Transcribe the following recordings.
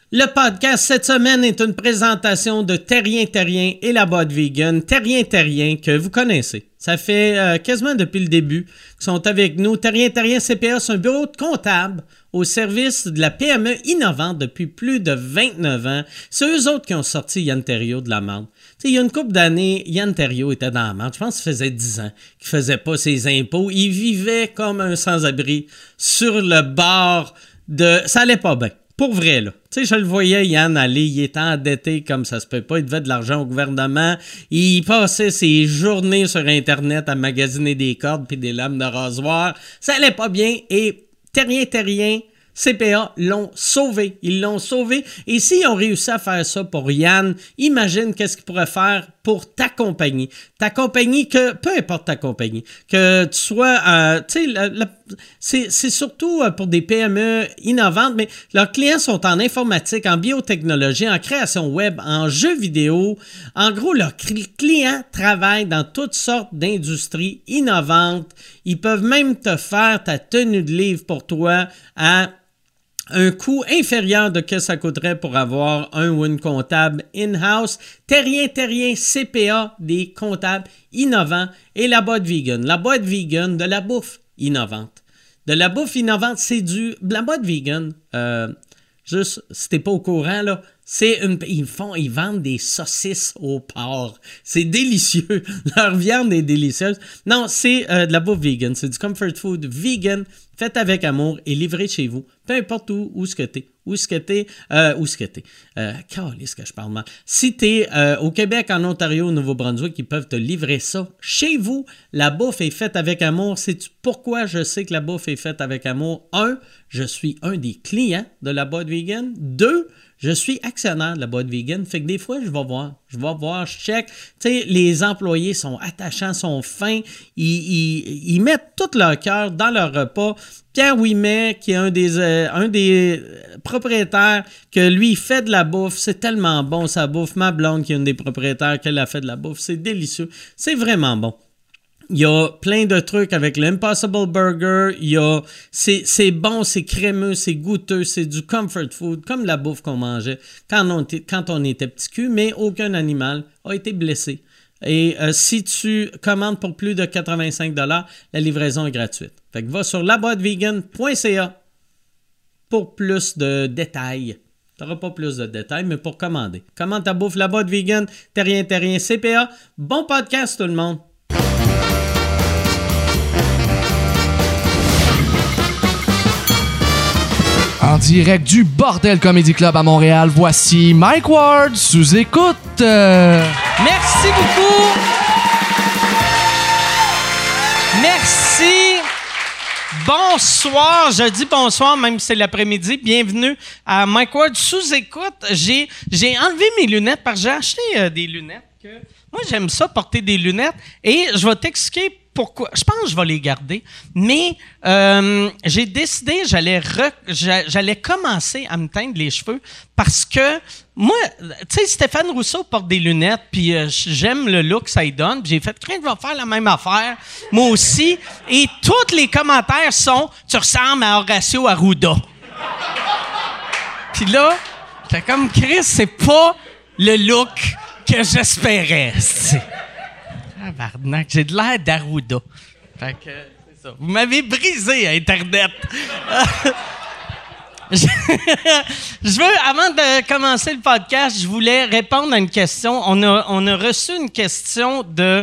Le podcast cette semaine est une présentation de Terrien et la boîte vegan. Terrien que vous connaissez. Ça fait quasiment depuis le début qu'ils sont avec nous. Terrien CPA, c'est un bureau de comptable au service de la PME innovante depuis plus de 29 ans. C'est eux autres qui ont sorti Yann Terriot de la merde. Il y a une couple d'années, Yann Terriot était dans la merde. Je pense que ça faisait 10 ans qu'il faisait pas ses impôts. Il vivait comme un sans-abri sur le bord de... Ça allait pas bien. Pour vrai, là. Tu sais, je le voyais, Yann, aller, il était endetté comme ça se peut pas. Il devait de l'argent au gouvernement. Il passait ses journées sur Internet à magasiner des cordes puis des lames de rasoir. Ça allait pas bien et Terrien, CPA l'ont sauvé. Ils l'ont sauvé. Et s'ils ont réussi à faire ça pour Yann, imagine qu'est-ce qu'ils pourraient faire pour ta compagnie. Ta compagnie, que peu importe ta compagnie, que tu sois, tu sais, c'est surtout pour des PME innovantes, mais leurs clients sont en informatique, en biotechnologie, en création web, en jeux vidéo. En gros, leurs clients travaillent dans toutes sortes d'industries innovantes. Ils peuvent même te faire ta tenue de livre pour toi à un coût inférieur de ce que ça coûterait pour avoir un ou une comptable in-house. Terrien, CPA, des comptables innovants et la boîte vegan. La boîte vegan de la bouffe innovante. De la bouffe innovante, c'est la boîte vegan, juste, si t'es pas au courant, là, ils vendent des saucisses au porc. C'est délicieux. Leur viande est délicieuse. Non, c'est de la bouffe vegan. C'est du comfort food vegan, fait avec amour et livré chez vous. Peu importe où ce que t'es. Calisse que je parle mal. Si t'es au Québec, en Ontario, au Nouveau-Brunswick, ils peuvent te livrer ça chez vous. La bouffe est faite avec amour. Sais-tu pourquoi je sais que la bouffe est faite avec amour? 1, je suis un des clients de la boîte vegan. 2, je suis actionnaire de la boîte vegan, fait que des fois, je vais voir, je check. Tu sais, les employés sont attachants, sont fins, ils mettent tout leur cœur dans leur repas. Pierre Ouimet, qui est un des propriétaires, que lui, il fait de la bouffe, c'est tellement bon sa bouffe. Ma blonde, qui est une des propriétaires, qu'elle a fait de la bouffe, c'est délicieux, c'est vraiment bon. Il y a plein de trucs avec l'Impossible Burger. C'est bon, c'est crémeux, c'est goûteux, c'est du comfort food, comme la bouffe qu'on mangeait quand on était petit cul, mais aucun animal a été blessé. Et si tu commandes pour plus de 85$, la livraison est gratuite. Fait que va sur laboitevegan.ca pour plus de détails. Tu n'auras pas plus de détails, mais pour commander. Commande ta bouffe, la boîte vegan, Terrien CPA. Bon podcast tout le monde! En direct du Bordel Comedy Club à Montréal, voici Mike Ward sous écoute. Merci beaucoup. Merci. Bonsoir. Je dis bonsoir, même si c'est l'après-midi. Bienvenue à Mike Ward sous écoute. J'ai enlevé mes lunettes parce que j'ai acheté des lunettes. Moi, j'aime ça, porter des lunettes. Et je vais t'expliquer pourquoi. Je pense que je vais les garder. Mais j'ai décidé j'allais commencer à me teindre les cheveux parce que moi, tu sais, Stéphane Rousseau porte des lunettes puis j'aime le look que ça y donne. Puis j'ai fait, craindre va faire la même affaire, moi aussi. Et tous les commentaires sont « Tu ressembles à Horacio Arruda. » Puis là, j'étais comme « Chris, c'est pas le look que j'espérais. » Tabarnak, j'ai de l'air d'Arruda. Fait que, c'est ça. Vous m'avez brisé, Internet. Je veux, avant de commencer le podcast, je voulais répondre à une question. On a reçu une question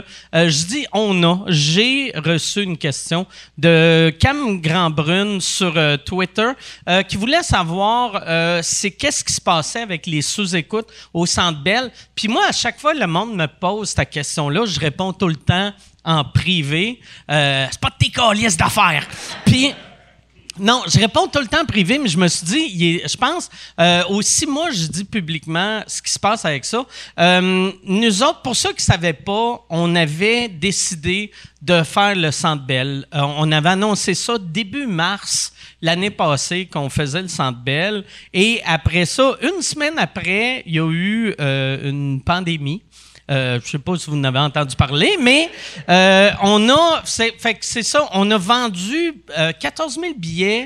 j'ai reçu une question de Cam Grandbrune sur Twitter qui voulait savoir c'est qu'est-ce qui se passait avec les sous-écoutes au Centre Bell. Puis moi, à chaque fois, le monde me pose cette question-là, je réponds tout le temps en privé. C'est pas de tes calices d'affaires. Puis... Non, je réponds tout le temps en privé, mais je me suis dit, je pense, aussi moi, je dis publiquement ce qui se passe avec ça. Nous autres, pour ceux qui ne savaient pas, on avait décidé de faire le Centre Bell. On avait annoncé ça début mars l'année passée qu'on faisait le Centre Bell. Et après ça, une semaine après, il y a eu une pandémie. Je ne sais pas si vous en avez entendu parler, mais on a vendu 14 000 billets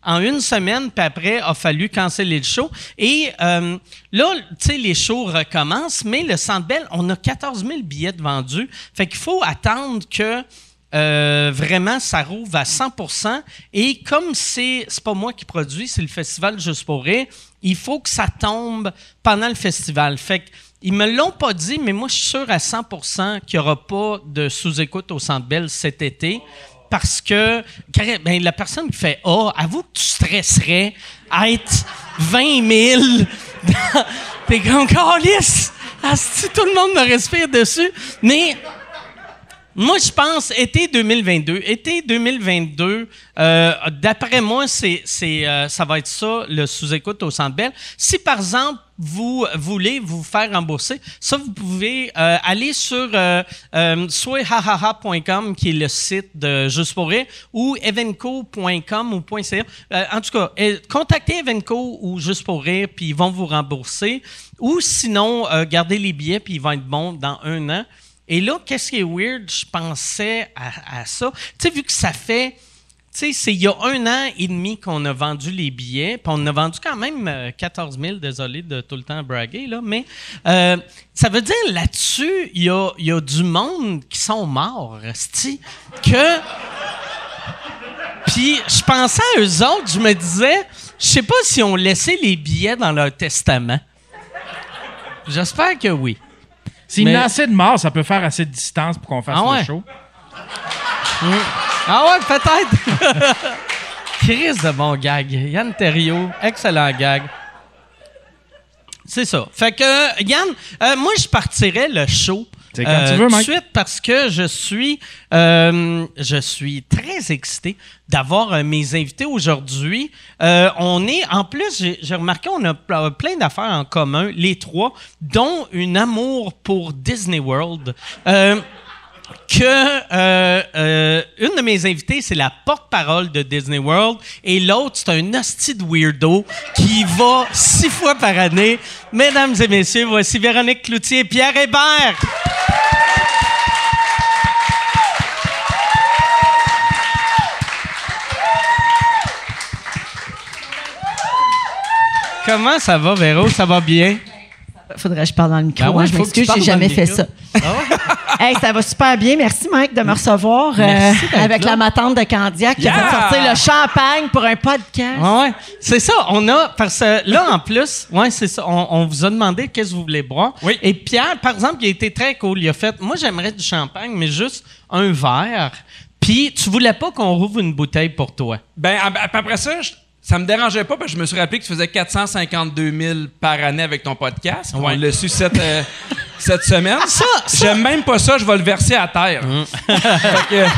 en une semaine, puis après, a fallu canceller le show. Et là, tu sais, les shows recommencent, mais le Centre Bell, on a 14 000 billets de vendus. Fait qu'il faut attendre que vraiment, ça rouvre à 100%. Et comme c'est pas moi qui produis, c'est le festival Juste pour rire, il faut que ça tombe pendant le festival. Fait qu'ils me l'ont pas dit, mais moi, je suis sûr à 100% qu'il n'y aura pas de sous-écoute au Centre Bell cet été. Parce que ben, la personne qui fait « Ah, avoue que tu stresserais à être 20 000 dans... » T'es comme « Câlisse! Si tout le monde me respire dessus! » Mais... moi, je pense été 2022. Été 2022, d'après moi, ça va être ça, le sous-écoute au Centre Bell. Si, par exemple, vous voulez vous faire rembourser, ça, vous pouvez aller sur soit hahaha.com, qui est le site de Juste pour rire, ou evenco.com ou .ca. En tout cas, contactez Evenco ou Juste pour rire, puis ils vont vous rembourser. Ou sinon, gardez les billets, puis ils vont être bons dans 1 an. Et là, qu'est-ce qui est weird? Je pensais à ça. Tu sais, vu que ça fait... Tu sais, c'est il y a 1 an et demi qu'on a vendu les billets, puis on a vendu quand même 14 000, désolé de tout le temps braguer, là, mais ça veut dire là-dessus, il y a du monde qui sont morts, esti, que... Puis je pensais à eux autres, je me disais, je sais pas si on laissé les billets dans leur testament. J'espère que oui. S'il y a assez de morts, ça peut faire assez de distance pour qu'on fasse le show. Ah ouais, peut-être. Chris de bon gag. Yann Terriot, excellent gag. C'est ça. Fait que, Yann, moi, je partirais le show. C'est quand tu veux, Mike. Tout de suite parce que je suis très excité d'avoir mes invités aujourd'hui. On est, en plus, j'ai remarqué, on a plein d'affaires en commun, les trois, dont un amour pour Disney World. Une de mes invités, c'est la porte-parole de Disney World, et l'autre, c'est un hostie de weirdo qui va 6 fois par année. Mesdames et messieurs, voici Véronique Cloutier et Pierre Hébert. Comment ça va, Véro? Ça va bien? Faudrait que je parle dans le micro. Ben ouais, je m'excuse, j'ai jamais fait ça. Ah ouais? Hey, ça va super bien. Merci, Mike, de me recevoir avec la matante de Candiac qui a fait sortir le champagne pour un podcast. Ouais, c'est ça. On a, parce que là, en plus, ouais, c'est ça. On vous a demandé qu'est-ce que vous voulez boire. Oui. Et Pierre, par exemple, il a été très cool. Il a fait, moi, j'aimerais du champagne, mais juste un verre. Puis, tu voulais pas qu'on rouvre une bouteille pour toi. Ben, après ça, ça me dérangeait pas parce que je me suis rappelé que tu faisais 452 000 par année avec ton podcast. Ouais. On l'a su cette semaine. Ça. J'aime même pas ça, je vais le verser à terre. Fait que...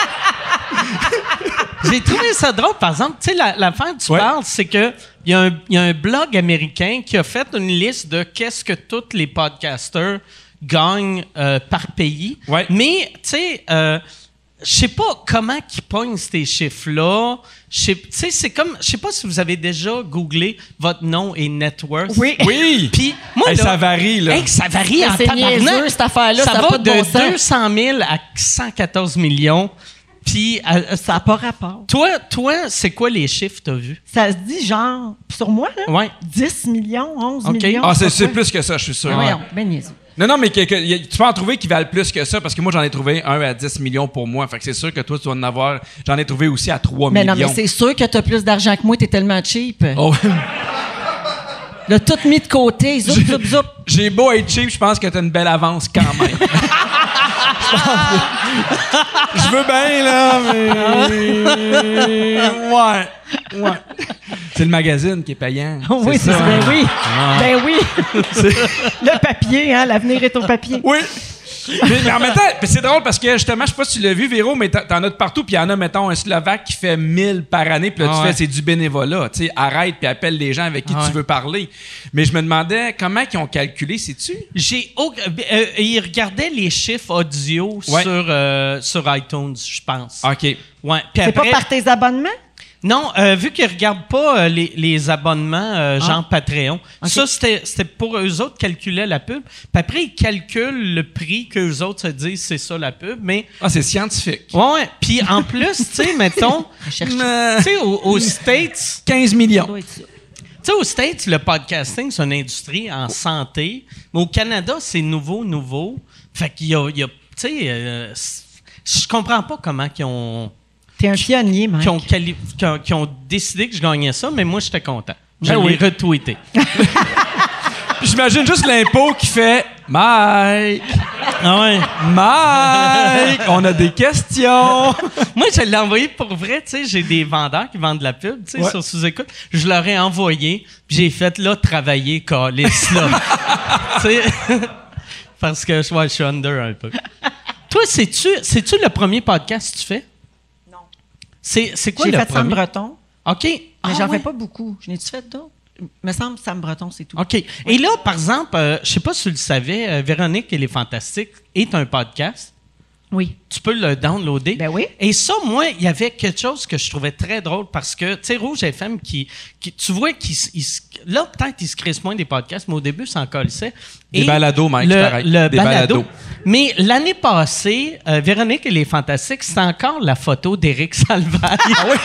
J'ai trouvé ça drôle, par exemple. Tu sais, l'affaire que tu parles, c'est que il y a un blog américain qui a fait une liste de qu'est-ce que tous les podcasters gagnent par pays. Ouais. Mais, tu sais... je sais pas comment qu'ils pognent ces chiffres-là. Tu sais, c'est comme... Je sais pas si vous avez déjà googlé votre nom et net worth. Oui! Puis moi, là, ça varie, là. Ça varie en c'est tabarnak. niaiseux, cette affaire-là. Ça va pas de de bon sens. 200 000 à 114 millions. Puis... ça n'a pas rapport. Toi, c'est quoi les chiffres que t'as vus? Ça se dit genre... Sur moi, là? Ouais. 10 millions, 11 millions. Ah, c'est plus que ça, je suis sûr. Voyons, ben niaiseux. Non, mais tu peux en trouver qui valent plus que ça, parce que moi, j'en ai trouvé un à 10 millions pour moi. Fait que c'est sûr que toi, tu vas en avoir... J'en ai trouvé aussi à 3 millions. Mais non, mais c'est sûr que tu as plus d'argent que moi, tu es tellement cheap. Oh. Là, tout mis de côté, zoup, zoup, zoup. J'ai beau être cheap, je pense que tu as une belle avance quand même. Je veux bien, là, mais... Ouais. C'est le magazine qui est payant. Oui, c'est ça. Ben oui. Ben oui. Le papier, hein, l'avenir est au papier. Oui. Mais en même temps, c'est drôle parce que justement, je sais pas si tu l'as vu, Véro, mais t'en as de partout. Puis il y en a, mettons, un Slovaque qui fait 1000 par année. Puis là, tu fais, c'est du bénévolat. Tu sais, arrête puis appelle les gens avec qui tu veux parler. Mais je me demandais comment ils ont calculé, sais-tu? Ils regardaient les chiffres audio sur iTunes, je pense. OK. Ouais. Puis c'est après, pas par tes abonnements? Non, vu qu'ils ne regardent pas les abonnements genre Patreon, okay. Ça, c'était pour eux autres calculer la pub. Puis après, ils calculent le prix qu'eux autres se disent, c'est ça la pub. Mais... c'est scientifique. Ouais. Puis en plus, tu sais, mettons, tu sais, aux States... 15 millions. Tu sais, aux States, le podcasting, c'est une industrie en santé. Mais au Canada, c'est nouveau. Fait qu'il y a tu sais, je comprends pas comment ils ont... T'es un pionnier, Mike. Qui ont décidé que je gagnais ça, mais moi, j'étais content. Je l'ai retweeté. J'imagine juste l'impôt qui fait « Mike! Ah ouais. Mike! On a des questions! » Moi, je l'ai envoyé pour vrai. Tu sais, j'ai des vendeurs qui vendent de la pub, tu sais, sur sous-écoute. Je leur ai envoyé, puis j'ai fait, là, travailler, calice, là. Tu sais, parce que je suis under un peu. Toi, c'est-tu le premier podcast que tu fais? Non. C'est quoi j'ai le fait premier? Sam Breton. OK. Mais j'en fais pas beaucoup. Je n'ai-tu fait d'autres? Me semble Sam Breton, c'est tout. OK. Oui. Et là, par exemple, je sais pas si tu le savais, Véronique et les Fantastiques est un podcast. Oui. Tu peux le downloader. Ben oui. Et ça, moi, il y avait quelque chose que je trouvais très drôle parce que, tu sais, Rouge FM, tu vois, là, peut-être qu'ils se crissent moins des podcasts, mais au début, ça en colissait. Des balados, Mike, pareil. Des balados. Mais l'année passée, Véronique et les Fantastiques, c'était encore la photo d'Éric Salvaille. Ah oui?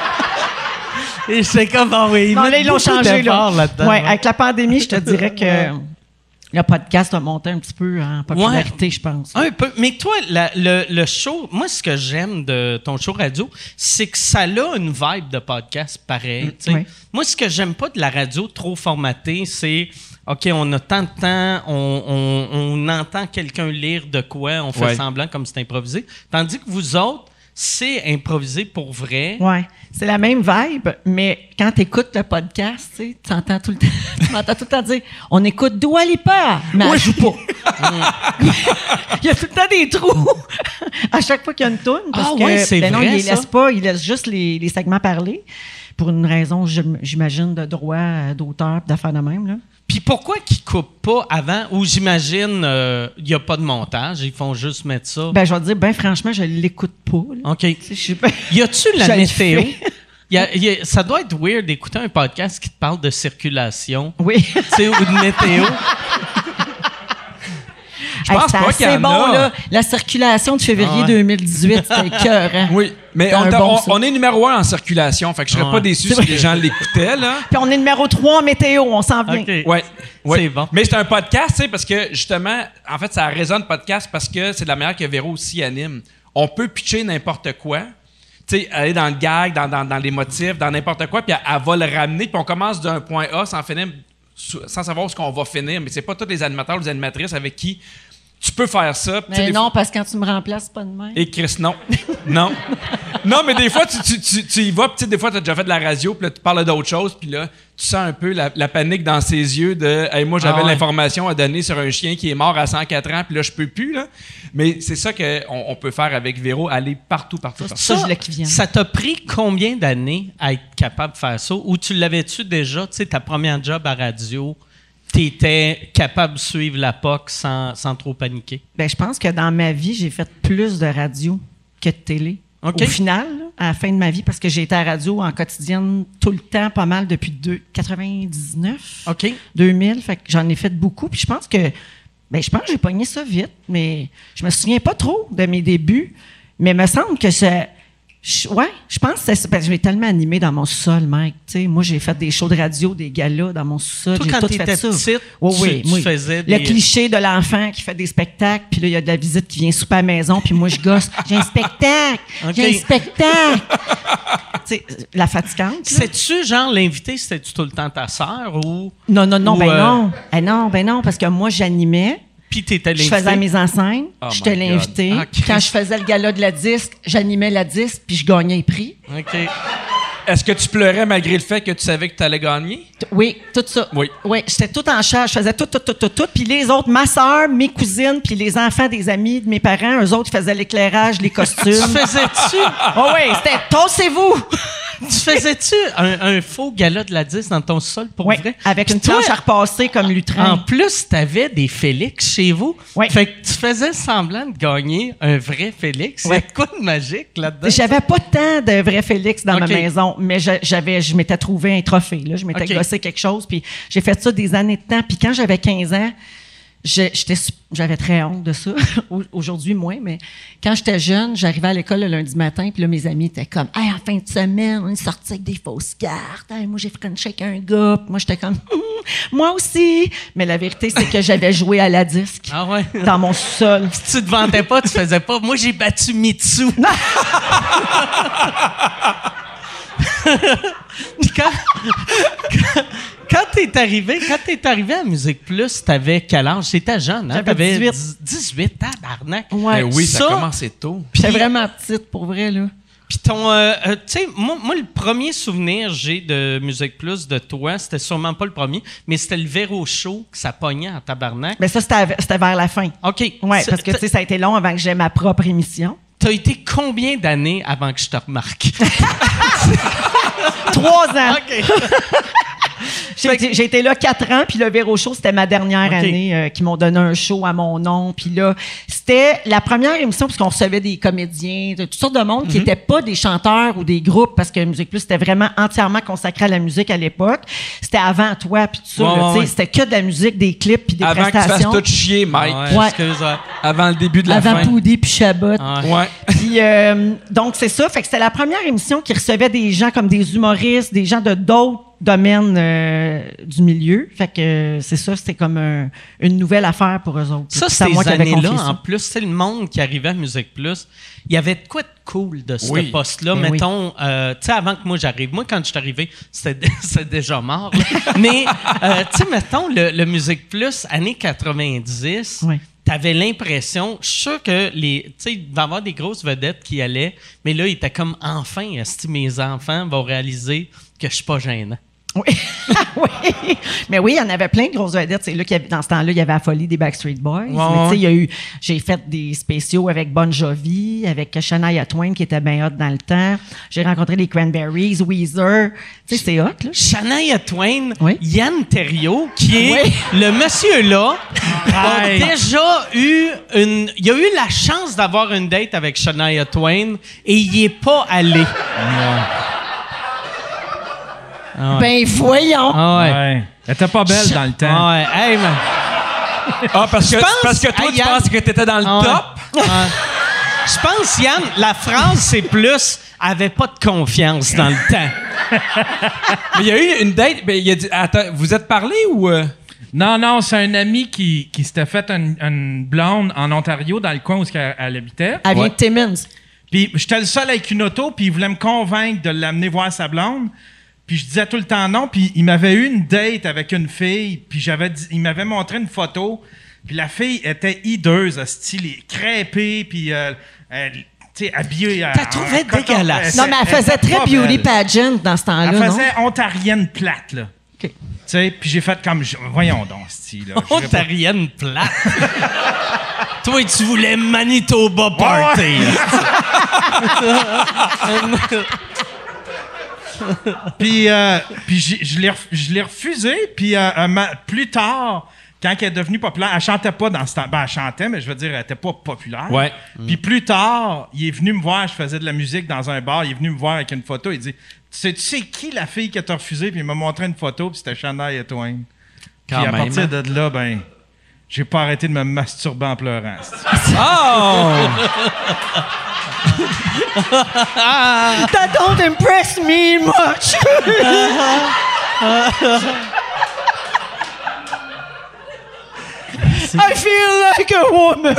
Et c'est comme, oui, non, là, ils l'ont changé, là. là-dedans. Oui, avec la pandémie, je te dirais que le podcast a monté un petit peu en popularité, je pense. Un peu. Mais toi, le show, moi, ce que j'aime de ton show radio, c'est que ça a une vibe de podcast pareil. Oui. Moi, ce que j'aime pas de la radio trop formatée, c'est OK, on a tant de temps, on entend quelqu'un lire de quoi, on fait semblant comme c'est improvisé. Tandis que vous autres, c'est improvisé pour vrai. Oui, c'est la même vibe, mais quand tu écoutes le podcast, tu entends tout le temps, tu m'entends tout le temps dire « On écoute Dua Lipa, mais elle joue pas. » Il y a tout le temps des trous à chaque fois qu'il y a une toune. Parce que, c'est vrai, non, il les ça. laisse pas, il laisse juste les segments parler pour une raison, j'imagine, de droit d'auteur et d'affaires de même, là. Puis pourquoi qu'ils coupent pas avant? Ou j'imagine, il n'y a pas de montage, ils font juste mettre ça. Ben, je vais te dire, ben franchement, je l'écoute pas. Là. OK. Pas... Y a-tu la météo? Ça doit être weird d'écouter un podcast qui te parle de circulation. Oui. Tu sais, ou de météo. Je pense pas qu'il y en a. C'est bon, là. La circulation de février 2018, c'était écœurant. Oui, mais on est numéro 1 en circulation, fait que je serais pas déçu si les gens l'écoutaient, là. Puis on est numéro 3 en météo, on s'en vient. Okay. Ouais. C'est bon. Mais c'est un podcast, tu sais, parce que justement, en fait, ça résonne podcast parce que c'est de la manière que Véro aussi anime. On peut pitcher n'importe quoi. Tu sais, aller dans le gag, dans les motifs, dans n'importe quoi, puis elle va le ramener, puis on commence d'un point A sans savoir où est-ce qu'on va finir. Mais c'est pas tous les animateurs ou les animatrices avec qui tu peux faire ça. Mais non, parce que quand tu me remplaces, c'est pas de même. Et Chris, non. Non. Non, mais des fois, tu y vas, puis des fois, tu as déjà fait de la radio, puis là, tu parles d'autre chose, puis là, tu sens un peu la panique dans ses yeux de hey, moi, j'avais l'information à donner sur un chien qui est mort à 104 ans, puis là, je peux plus, là. Mais c'est ça qu'on peut faire avec Véro, aller partout. Ça t'a pris combien d'années à être capable de faire ça? Ou tu l'avais-tu déjà, tu sais, ta première job à radio? T'étais capable de suivre la POC sans trop paniquer? Ben, je pense que dans ma vie, j'ai fait plus de radio que de télé. Okay. Au final, là, à la fin de ma vie, parce que j'ai été à radio en quotidienne tout le temps, pas mal depuis 99, 2000. Fait que j'en ai fait beaucoup. Puis je pense que j'ai pogné ça vite, mais je me souviens pas trop de mes débuts. Mais il me semble que je pense que c'est parce que je l'ai tellement animé dans mon sous-sol, Mike. T'sais, moi, j'ai fait des shows de radio, des galas dans mon sous-sol. Toi, j'ai quand tout t'étais fait ça. Petite, tu faisais le cliché de l'enfant qui fait des spectacles, puis là, il y a de la visite qui vient souper à la maison, puis moi, je gosse. J'ai un spectacle! J'ai un spectacle! T'sais, la fatigante. C'est-tu, genre, l'invité, c'était-tu tout le temps ta sœur ou... Non, non, parce que moi, j'animais. Puis t'étais l'invité. Je faisais la mise en scène, j'étais l'invité. Okay. Quand je faisais le gala de la disque, j'animais la disque, puis je gagnais les prix. OK. Est-ce que tu pleurais malgré le fait que tu savais que tu allais gagner? Oui, tout ça. Oui, j'étais tout en charge. Je faisais tout. Puis les autres, ma soeur, mes cousines, puis les enfants des amis de mes parents, eux autres, ils faisaient l'éclairage, les costumes. Tu faisais-tu? Oh oui, c'était « Tossez-vous! » Tu faisais-tu un faux gala de la 10 dans ton sol pour vrai? Avec une Puis planche à repasser comme lutrin. En plus, t'avais des Félix chez vous. Oui. Fait que tu faisais semblant de gagner un vrai Félix. Ouais. C'est quoi de magique là-dedans? J'avais pas tant de vrais Félix dans ma OK. maison, mais je m'étais trouvé un trophée. Là. Je m'étais OK. gossé quelque chose, puis j'ai fait ça des années de temps. Puis quand j'avais 15 ans, j'avais très honte de ça. Aujourd'hui, moins, mais quand j'étais jeune, j'arrivais à l'école le lundi matin, puis là, mes amis étaient comme « Hey, en fin de semaine, on est sortis avec des fausses cartes. Hey, moi, j'ai frenché avec un gars. » Puis moi, j'étais comme « Moi aussi. » Mais la vérité, c'est que j'avais joué à la disque Ah ouais? dans mon sol. Si tu te vantais pas, tu faisais pas. Moi, j'ai battu Mitsu. Quand t'es arrivé à Musique Plus, t'avais quel âge? C'était jeune, hein? J'avais T'avais 18. 18, tabarnak. Ouais. Ben oui, ça a Ça- commencé tôt. J'étais vraiment petite, pour vrai, là. Puis ton, tu sais, moi, le premier souvenir que j'ai de Musique Plus de toi, c'était sûrement pas le premier, mais c'était le Véro Show que ça pognait en tabarnak. Mais ça, c'était vers la fin. OK. Oui, parce que, tu sais, ça a été long avant que j'aie ma propre émission. T'as été combien d'années avant que je te remarque? 3 ans. OK. J'ai été là 4 ans, puis le Véro Show, c'était ma dernière OK. année qui m'ont donné un show à mon nom. Puis là, c'était la première émission, parce qu'on recevait des comédiens, de toutes sortes de monde qui n'étaient pas des chanteurs ou des groupes, parce que Musique Plus, c'était vraiment entièrement consacré à la musique à l'époque. C'était avant toi, puis tout ça. Ouais, là, tu sais, ouais. C'était que de la musique, des clips, puis des Avant que tu fasses prestations. tout chier, Mike. Ouais. Excuse-moi. Avant le début de la Avant fin. Poudy puis Chabot. Ouais. Puis, donc, c'est ça. Fait que c'était la première émission qui recevait des gens comme des humoristes, des gens de d'autres domaines du milieu. Fait que c'est ça, c'était comme une nouvelle affaire pour eux autres. Ça, Puis c'est à ces moi qui avais années-là, confié ça. en plus, c'est le monde qui arrivait à Musique Plus. Il y avait de quoi de cool de ce Oui. poste-là. Ben oui. Mettons, tu sais, avant que moi j'arrive. Moi, quand je suis arrivé, c'était déjà mort. là. Mais, tu sais, mettons, le Musique Plus, années 90, Oui. t'avais l'impression, je suis sûr que tu sais, il va y avoir des grosses vedettes qui allaient, mais là, il était comme, enfin, esti, mes enfants vont réaliser que je suis pas gênant. Oui. oui. Mais oui, il y en avait plein de grosses vedettes. C'est là qu'il y avait, dans ce temps-là, il y avait la folie des Backstreet Boys. Mais tu sais, il y a eu, j'ai fait des spéciaux avec Bon Jovi, avec Shania Twain qui était bien hot dans le temps. J'ai rencontré les Cranberries, Weezer. Tu sais, c'est hot, là. Shania Twain, Oui. Yann Terriot, qui est Oui. le monsieur-là, a Hey. déjà eu il a eu la chance d'avoir une date avec Shania Twain et il n'y est pas allé. Ben voyons! Ah ouais. Ouais. Elle était pas belle dans le temps. Ah ouais. Hey, man. Ah, parce que toi, Hey, tu Yann. penses que t'étais dans le Ah ouais. top? Ah. Je pense, Yann, la phrase, c'est plus « avait pas de confiance dans le temps Mais il y a eu une date. Ben, il a dit, attends, vous êtes parlé ou. Non, c'est un ami qui s'était fait une blonde en Ontario, dans le coin où elle habitait. Elle vient de Timmins. Puis j'étais le seul avec une auto, puis il voulait me convaincre de l'amener voir sa blonde. Puis je disais tout le temps non, puis il m'avait eu une date avec une fille, puis il m'avait montré une photo, puis la fille était hideuse, style crêpée, puis tu sais, habillée. T'as trouvé dégueulasse. Non, mais elle faisait très pas beauty belle. pageant dans ce temps-là, Elle non? faisait ontarienne plate, là. OK. Tu sais, puis j'ai fait comme... Voyons donc, style. là. ». Ontarienne plate. Toi, tu voulais Manitoba Party. Puis je l'ai refusé. Puis plus tard, quand elle est devenue populaire, elle chantait pas dans ce temps. Ben, elle chantait, mais je veux dire, elle était pas populaire. Ouais. Puis plus tard, il est venu me voir. Je faisais de la musique dans un bar. Il est venu me voir avec une photo. Il dit, tu sais qui la fille qui t'a refusé? Puis il m'a montré une photo. Puis c'était Shania Twain. Puis à partir de là, ben, j'ai pas arrêté de me masturber en pleurant. Oh! That don't impress me much! I feel like a woman!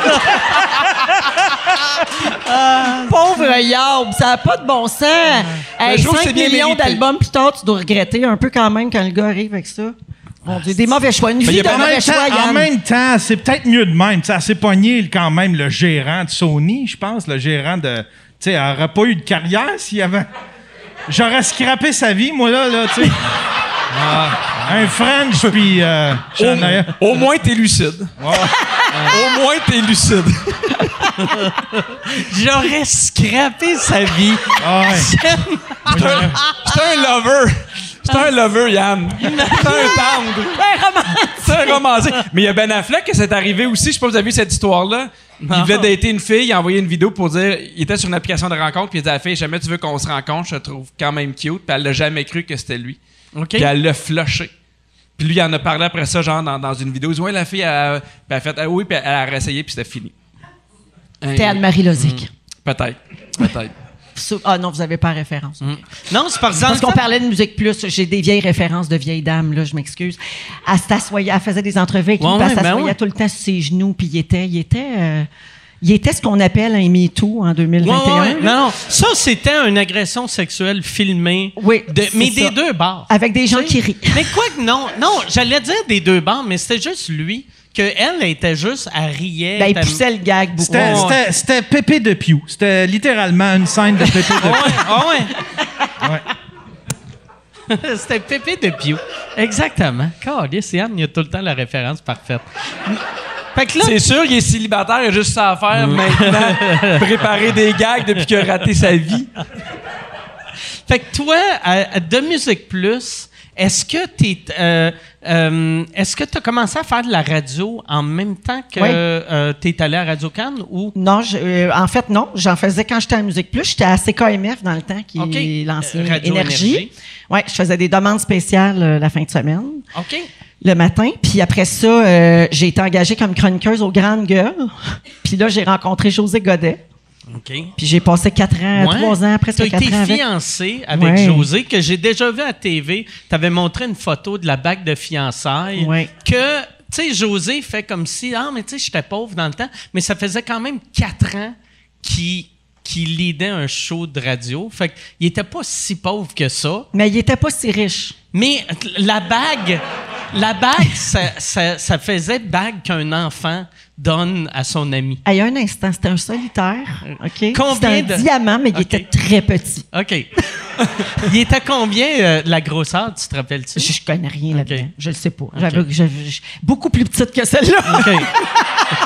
Pauvre Yob, ça n'a pas de bon sens. Hey, je trouve que 5 c'est bien millions mérité. d'albums plus tard, tu dois regretter un peu quand même quand le gars arrive avec ça. Mon Dieu, des mauvais choix. Une vie de mauvais choix, En Yann. même temps, c'est peut-être mieux de même. Ça s'est pogné quand même le gérant de Sony, je pense, le gérant de... Tu sais, elle n'aurait pas eu de carrière s'il y avait... J'aurais scrappé sa vie, moi, là, tu sais. Un French, puis... Shania. Au moins, t'es lucide. Au moins, t'es lucide. J'aurais scrappé sa vie. Ah ouais. J'étais un lover. J'étais un lover, Yann. J'étais un tendre. C'est un romancier. Mais il y a Ben Affleck que c'est arrivé aussi. Je sais pas si vous avez vu cette histoire-là. Il voulait dater une fille. Il a envoyé une vidéo pour dire... Il était sur une application de rencontre. Puis il dit à la fille, jamais tu veux qu'on se rencontre, je te trouve quand même cute. Puis elle l'a jamais cru que c'était lui. Okay. Puis elle l'a flushé. Puis lui, il en a parlé après ça, genre dans une vidéo. Il dit, ouais, la fille, puis elle a fait, oui, puis elle a réessayé, puis c'était fini. C'était Anne-Marie Lozic. Peut-être. Ah non, vous n'avez pas référence. Non, c'est par exemple... Parce qu'on parlait de Musique Plus, j'ai des vieilles références de vieilles dames, là, je m'excuse. Elle s'assoyait, elle faisait des entrevues avec lui, puis elle s'assoyait tout le temps sur ses genoux, puis il était ce qu'on appelle un MeToo en 2021. Ouais. Non, ça, c'était une agression sexuelle filmée. Oui, mais des deux bords. Avec des gens qui rient. Mais quoi que non, j'allais dire des deux bords, mais c'était juste lui. Qu'elle était juste à rier. Ben, il poussait le gag beaucoup. C'était Pépé de Pew. C'était littéralement une scène de Pépé de Pew. Ouais. C'était Pépé de Pew. Exactement. Calisse, Yann, il y a tout le temps la référence parfaite. Fait que là, c'est sûr, il est célibataire, il a juste ça à faire maintenant. Préparer des gags depuis qu'il a raté sa vie. Fait que toi, de Musique Plus, est-ce que tu as commencé à faire de la radio en même temps que tu es allé à Radio-Can ou? Non, en fait, non. J'en faisais quand j'étais à Musique Plus. J'étais à CKMF dans le temps, qui est l'ancienne Énergie. Oui, je faisais des demandes spéciales la fin de semaine. OK. Le matin. Puis après ça, j'ai été engagée comme chroniqueuse aux Grandes Gueules. Puis là, j'ai rencontré José Godet. OK. Puis j'ai passé 3 ans, presque 4 ans. Tu as été fiancée avec José, que j'ai déjà vu à la TV. Tu avais montré une photo de la bague de fiançailles. Oui. Que, tu sais, José fait comme si, mais tu sais, j'étais pauvre dans le temps. Mais ça faisait quand même 4 ans qu'il leadait un show de radio. Fait qu'il était pas si pauvre que ça. Mais il était pas si riche. Mais la bague, ça faisait bague qu'un enfant donne à son ami. Il y a un instant, c'était un solitaire. OK? Combien c'était un diamant, mais il était très petit. OK. Il était combien la grosseur, tu te rappelles-tu? Je connais rien là-dedans. Je le sais pas. J'avais beaucoup plus petite que celle-là. OK.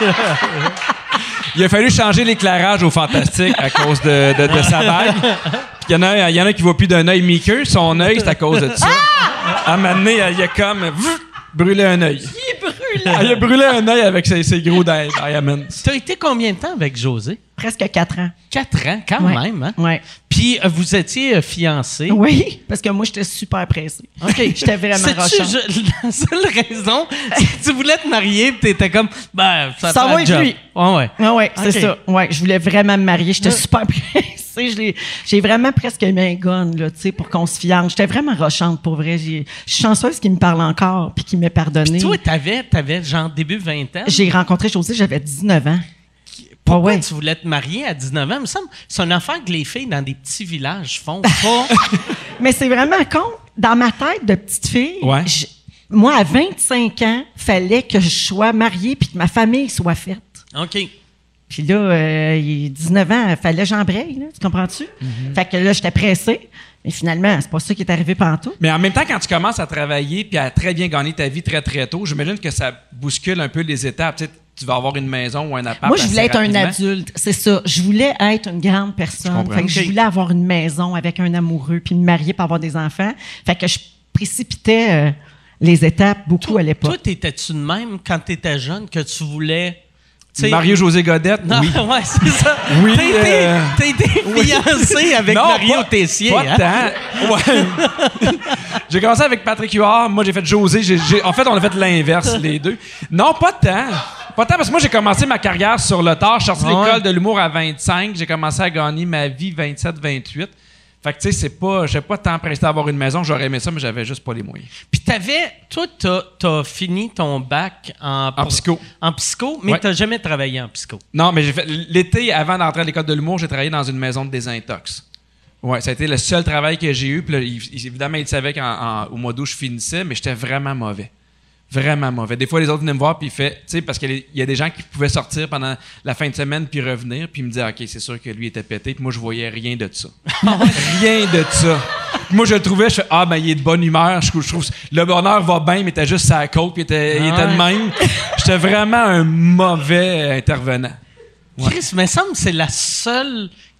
Il a fallu changer l'éclairage au Fantastique à cause de sa bague. Il y en a qui voient plus d'un œil Mickey. Son œil, c'est à cause de ça. À un moment donné, il a comme brûlé un œil. Il a brûlé un œil avec ses gros diamonds. Tu as été combien de temps avec José? Presque 4 ans. 4 ans, quand même, hein? Oui. Puis, vous étiez fiancés? Oui, parce que moi, j'étais super pressée. OK. J'étais vraiment rochante. La seule raison, c'est que tu voulais te marier, puis t'étais comme, ça va être lui. Ouais. Ouais, c'est ça. Ouais, je voulais vraiment me marier. J'étais super pressée. J'ai vraiment presque mis un gun, là, tu sais, pour qu'on se fiance. J'étais vraiment rochante, pour vrai. Je suis chanceuse qu'il me parle encore, puis qu'il m'ait pardonné. Puis toi, t'avais genre début 20 ans? J'ai rencontré José, j'avais 19 ans. Pourquoi tu voulais te marier à 19 ans? Il me semble c'est une affaire que les filles dans des petits villages font pas. Mais c'est vraiment con. Dans ma tête de petite fille, moi, à 25 ans, fallait que je sois mariée puis que ma famille soit faite. OK. Puis là, 19 ans, il fallait que j'embraye, tu comprends-tu? Mm-hmm. Fait que là, j'étais pressée. Mais finalement, c'est pas ça qui est arrivé pantoute. Mais en même temps, quand tu commences à travailler puis à très bien gagner ta vie très, très tôt, j'imagine que ça bouscule un peu les étapes. Tu sais, tu vas avoir une maison ou un appart. Moi, je voulais être un adulte, c'est ça. Je voulais être une grande personne. Fait que je voulais avoir une maison avec un amoureux puis me marier pour avoir des enfants. Fait que je précipitais les étapes beaucoup à l'époque. Toi, t'étais-tu de même quand t'étais jeune que tu voulais... Mario-José Godette, oui. Ouais, c'est ça. Oui. T'as été fiancé avec Mario Tessier. Pas tant. Ouais. J'ai commencé avec Patrick Huard. Moi, j'ai fait José. En fait, on a fait l'inverse, les deux. Non, pas tant. Pas tant, parce que moi, j'ai commencé ma carrière sur le tard. Je suis sorti de l'école de l'humour à 25. J'ai commencé à gagner ma vie 27-28. Fait que, tu sais, je n'ai pas tant pressé d'avoir une maison. J'aurais aimé ça, mais j'avais juste pas les moyens. Puis toi, t'as fini ton bac en psycho. En psycho, mais t'as jamais travaillé en psycho. Non, mais j'ai fait l'été, avant d'entrer à l'école de l'humour, j'ai travaillé dans une maison de désintox. Ouais, ça a été le seul travail que j'ai eu. Puis là, évidemment, il savait qu'au mois d'août, je finissais, mais j'étais vraiment mauvais. Vraiment mauvais. Des fois, les autres venaient me voir, puis tu sais, parce qu'il y a des gens qui pouvaient sortir pendant la fin de semaine, puis revenir, puis me disaient, OK, c'est sûr que lui était pété, puis moi, je voyais rien de ça. Rien de ça. Moi, je le trouvais, je fais, il est de bonne humeur, je trouve le bonheur va bien, mais il était juste sa côte, puis il était de même. J'étais vraiment un mauvais intervenant. Ouais. Chris, il me semble que c'est la seule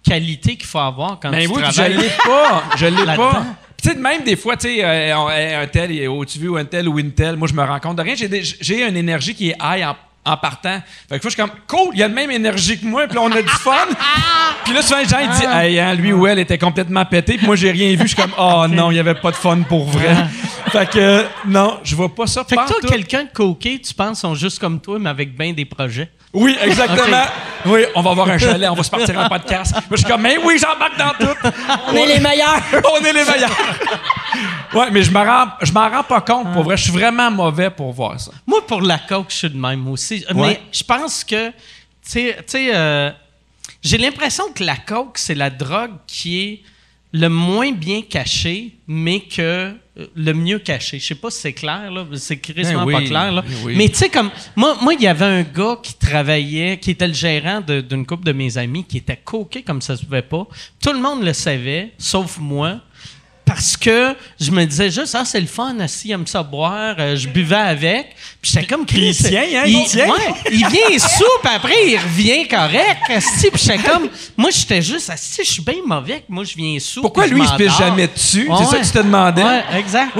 qualité qu'il faut avoir quand tu oui, travailles. Je l'ai Là-dedans. pas. Tu sais, même des fois, tu sais, un tel, tu veux un tel ou une telle, moi, je me rends compte de rien. J'ai une énergie qui est high en partant. Fait que fois, je suis comme, cool, il y a la même énergie que moi, puis là, on a du fun. Puis là, souvent, les gens, ils disent, hey, hein, lui ou elle était complètement pété, puis moi, j'ai rien vu. Je suis comme, oh non, il n'y avait pas de fun pour vrai. Fait que, non, je vois pas ça. Fait que toi, quelqu'un de coquet, tu penses, sont juste comme toi, mais avec bien des projets. Oui, exactement. Oui, on va avoir un chalet, on va se partir un podcast. Moi, je suis comme, mais oui, j'embarque dans tout. On est les meilleurs! On est les meilleurs. Ouais, mais je m'en rends pas compte. Pour vrai, je suis vraiment mauvais pour voir ça. Moi, pour la coke, je suis de même aussi. Ouais. Mais je pense que, tu sais, j'ai l'impression que la coke, c'est la drogue qui est le moins bien cachée, mais que le mieux caché. Je sais pas si c'est clair, là. C'est crissement pas clair, là. Oui. Mais tu sais, comme, moi, il y avait un gars qui travaillait, qui était le gérant d'une couple de mes amis, qui était coqué comme ça se pouvait pas. Tout le monde le savait, sauf moi. Parce que je me disais juste, c'est le fun, s'il aime ça boire, je buvais avec. Puis j'étais comme il tient, hein, il tient. Ouais, il vient sous, puis après, il revient correct. Puis j'étais comme, moi, j'étais juste, je suis bien mauvais, moi, je viens sous. Pourquoi puis lui, il se m'endors. pisse jamais dessus? Ouais. C'est ça que tu te demandais? Ouais, exact.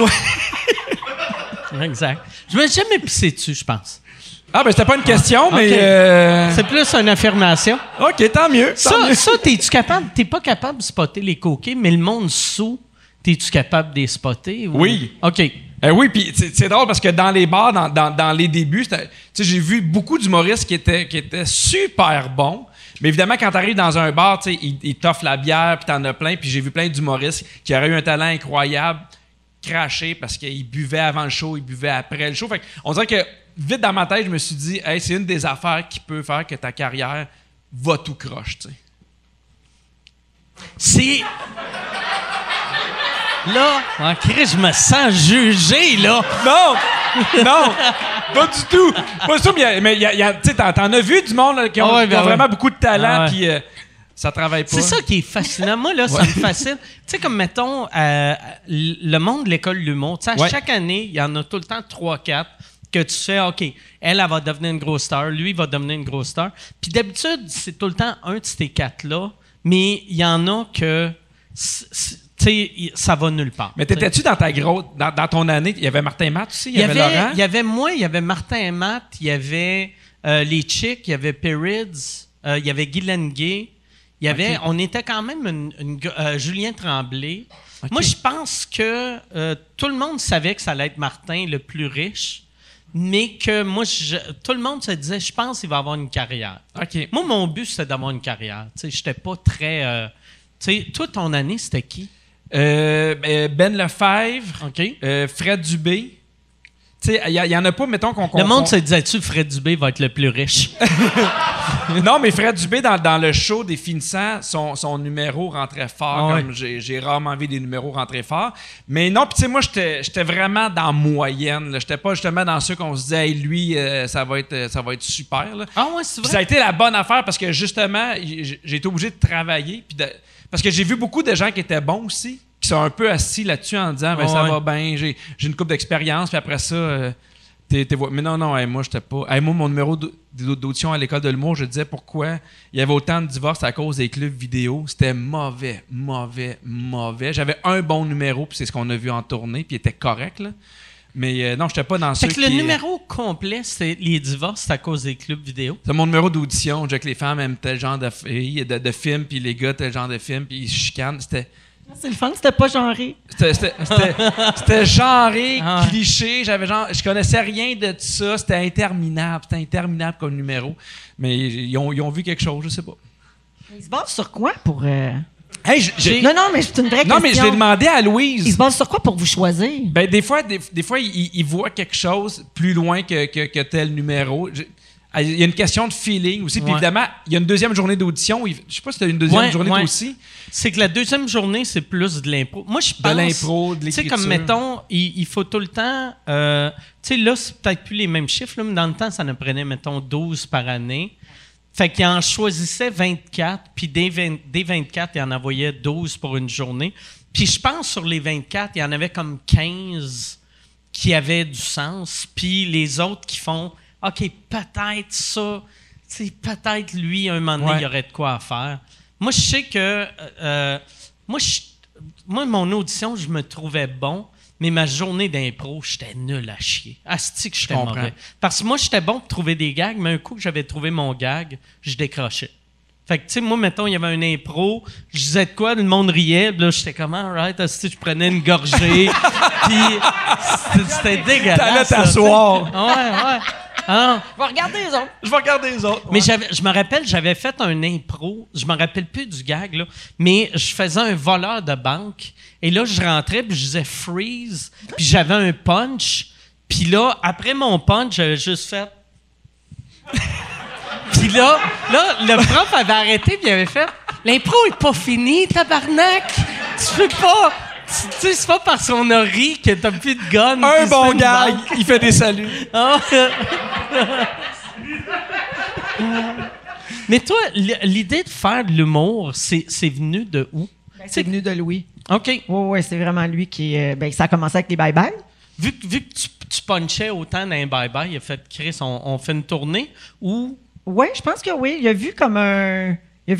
Exact. Je me suis jamais pissé dessus, je pense. Ah, ben, c'était pas une question, mais. Okay. C'est plus une affirmation. OK, tant mieux. Ça, t'es-tu capable? T'es pas capable de spotter les coquets, mais le monde sous, t'es-tu capable de les spotter? Ou... Oui. OK. Oui, puis c'est drôle parce que dans les bars, dans les débuts, j'ai vu beaucoup d'humoristes qui étaient super bons. Mais évidemment, quand t'arrives dans un bar, ils t'offrent la bière, puis t'en as plein. Puis j'ai vu plein d'humoristes qui auraient eu un talent incroyable, cracher parce qu'ils buvaient avant le show, ils buvaient après le show. Fait on dirait que vite dans ma tête, je me suis dit, hey, c'est une des affaires qui peut faire que ta carrière va tout croche, tu sais. C'est... Là, Chris, je me sens jugé, là. Non, pas du tout. Pas du tout, mais tu sais, t'en as vu du monde là, qui ont vraiment beaucoup de talent, puis ça travaille pas. C'est ça qui est fascinant. Moi, là, ça me fascine. Tu sais, comme, mettons, le monde de l'école de l'humour, tu sais, chaque année, il y en a tout le temps 3-4 que tu fais, OK, elle va devenir une grosse star, lui, il va devenir une grosse star. Puis d'habitude, c'est tout le temps un de ces 4-là, mais il y en a que... Tu sais, ça va nulle part. Mais t'étais-tu dans dans ton année, il y avait Martin Matt aussi, il y avait Laurent? Il y avait moi, il y avait Martin et Matt, il y avait les Chicks, il y avait Perrids, il y avait Guy Lenguet, il y avait, on était quand même Julien Tremblay. Okay. Moi, je pense que tout le monde savait que ça allait être Martin le plus riche, mais que moi, tout le monde se disait, je pense qu'il va avoir une carrière. Okay. Moi, mon but, c'était d'avoir une carrière. Tu sais, j'étais pas très... tu sais, toi, ton année, c'était qui? Ben Lefebvre, Fred Dubé. Tu sais, il y en a pas, mettons qu'on... Le monde se disait-tu Fred Dubé va être le plus riche? Non, mais Fred Dubé, dans le show des finissants, son numéro rentrait fort. Comme j'ai rarement vu des numéros rentrer fort. Mais non, puis tu sais, moi, j'étais vraiment dans moyenne. J'étais pas justement dans ceux qu'on se disait, hey, lui, ça va être super. Là. Ah ouais, c'est vrai? Puis ça a été la bonne affaire parce que justement, j'ai été obligé de travailler. Parce que j'ai vu beaucoup de gens qui étaient bons aussi, qui sont un peu assis là-dessus en disant, ça va bien, j'ai une couple d'expérience, puis après ça... Mais non, moi, j'étais pas... moi, mon numéro d'audition à l'école de l'humour, je disais pourquoi il y avait autant de divorces à cause des clubs vidéo. C'était mauvais. J'avais un bon numéro, puis c'est ce qu'on a vu en tournée, puis il était correct, là. Mais non, j'étais pas dans ceux qui... le numéro complet, c'est les divorces, c'est à cause des clubs vidéo? C'est mon numéro d'audition. Je disais que les femmes aiment tel genre de film, puis les gars tel genre de film, puis ils se chicanent. C'est le fun, c'était pas genré. C'était genré, cliché. Je connaissais rien de ça. C'était interminable comme numéro. Mais ils ont vu quelque chose, je sais pas. Ils se basent sur quoi pour... Non, mais c'est une vraie question. Non, mais je l'ai demandé à Louise. Ils se basent sur quoi pour vous choisir? Ben, des fois ils voient quelque chose plus loin que tel numéro. Il y a une question de feeling aussi. Puis évidemment, il y a une deuxième journée d'audition. Je sais pas si tu as une deuxième journée toi aussi. C'est que la deuxième journée, c'est plus de l'impro. Moi, je pense... De l'impro, de l'écriture. Tu sais, comme mettons, il faut tout le temps... tu sais, là, c'est peut-être plus les mêmes chiffres, là, mais dans le temps, ça en prenait, mettons, 12 par année. Fait qu'il en choisissait 24, puis des 24, il en envoyait 12 pour une journée. Puis je pense sur les 24, il y en avait comme 15 qui avaient du sens. Puis les autres qui font... OK, peut-être ça, peut-être lui, un moment donné, il y aurait de quoi à faire. Moi, je sais que... moi, mon audition, je me trouvais bon, mais ma journée d'impro, j'étais nul à chier. Asti que j'étais mauvais. Parce que moi, j'étais bon pour trouver des gags, mais un coup que j'avais trouvé mon gag, je décrochais. Fait que, tu sais, moi, mettons, il y avait un impro, je disais de quoi, le monde riait, puis là, j'étais comme, alright, je prenais une gorgée, puis c'était dégueulasse. T'allais t'asseoir. Ouais. Ah, Je vais regarder les autres. Je vais regarder les autres. mais je me rappelle, j'avais fait un impro, je me rappelle plus du gag, là, mais je faisais un voleur de banque, et là, je rentrais, puis je disais freeze, puis j'avais un punch, puis là, après mon punch, j'avais juste fait... Puis là, le prof avait arrêté, puis il avait fait « L'impro est pas fini, tabarnak! Tu peux pas... » Tu sais, c'est pas parce qu'on a ri que t'as plus de gun. Un bon gag, il fait des saluts. Ah. Mais toi, l'idée de faire de l'humour, c'est venu de où? C'est venu de Louis. OK. Oui, c'est vraiment lui qui... ça a commencé avec les bye-bye. Vu que tu punchais autant dans un bye-bye, il a fait « Chris, on fait une tournée » ou... Oui, je pense que oui. Il a vu comme un... Il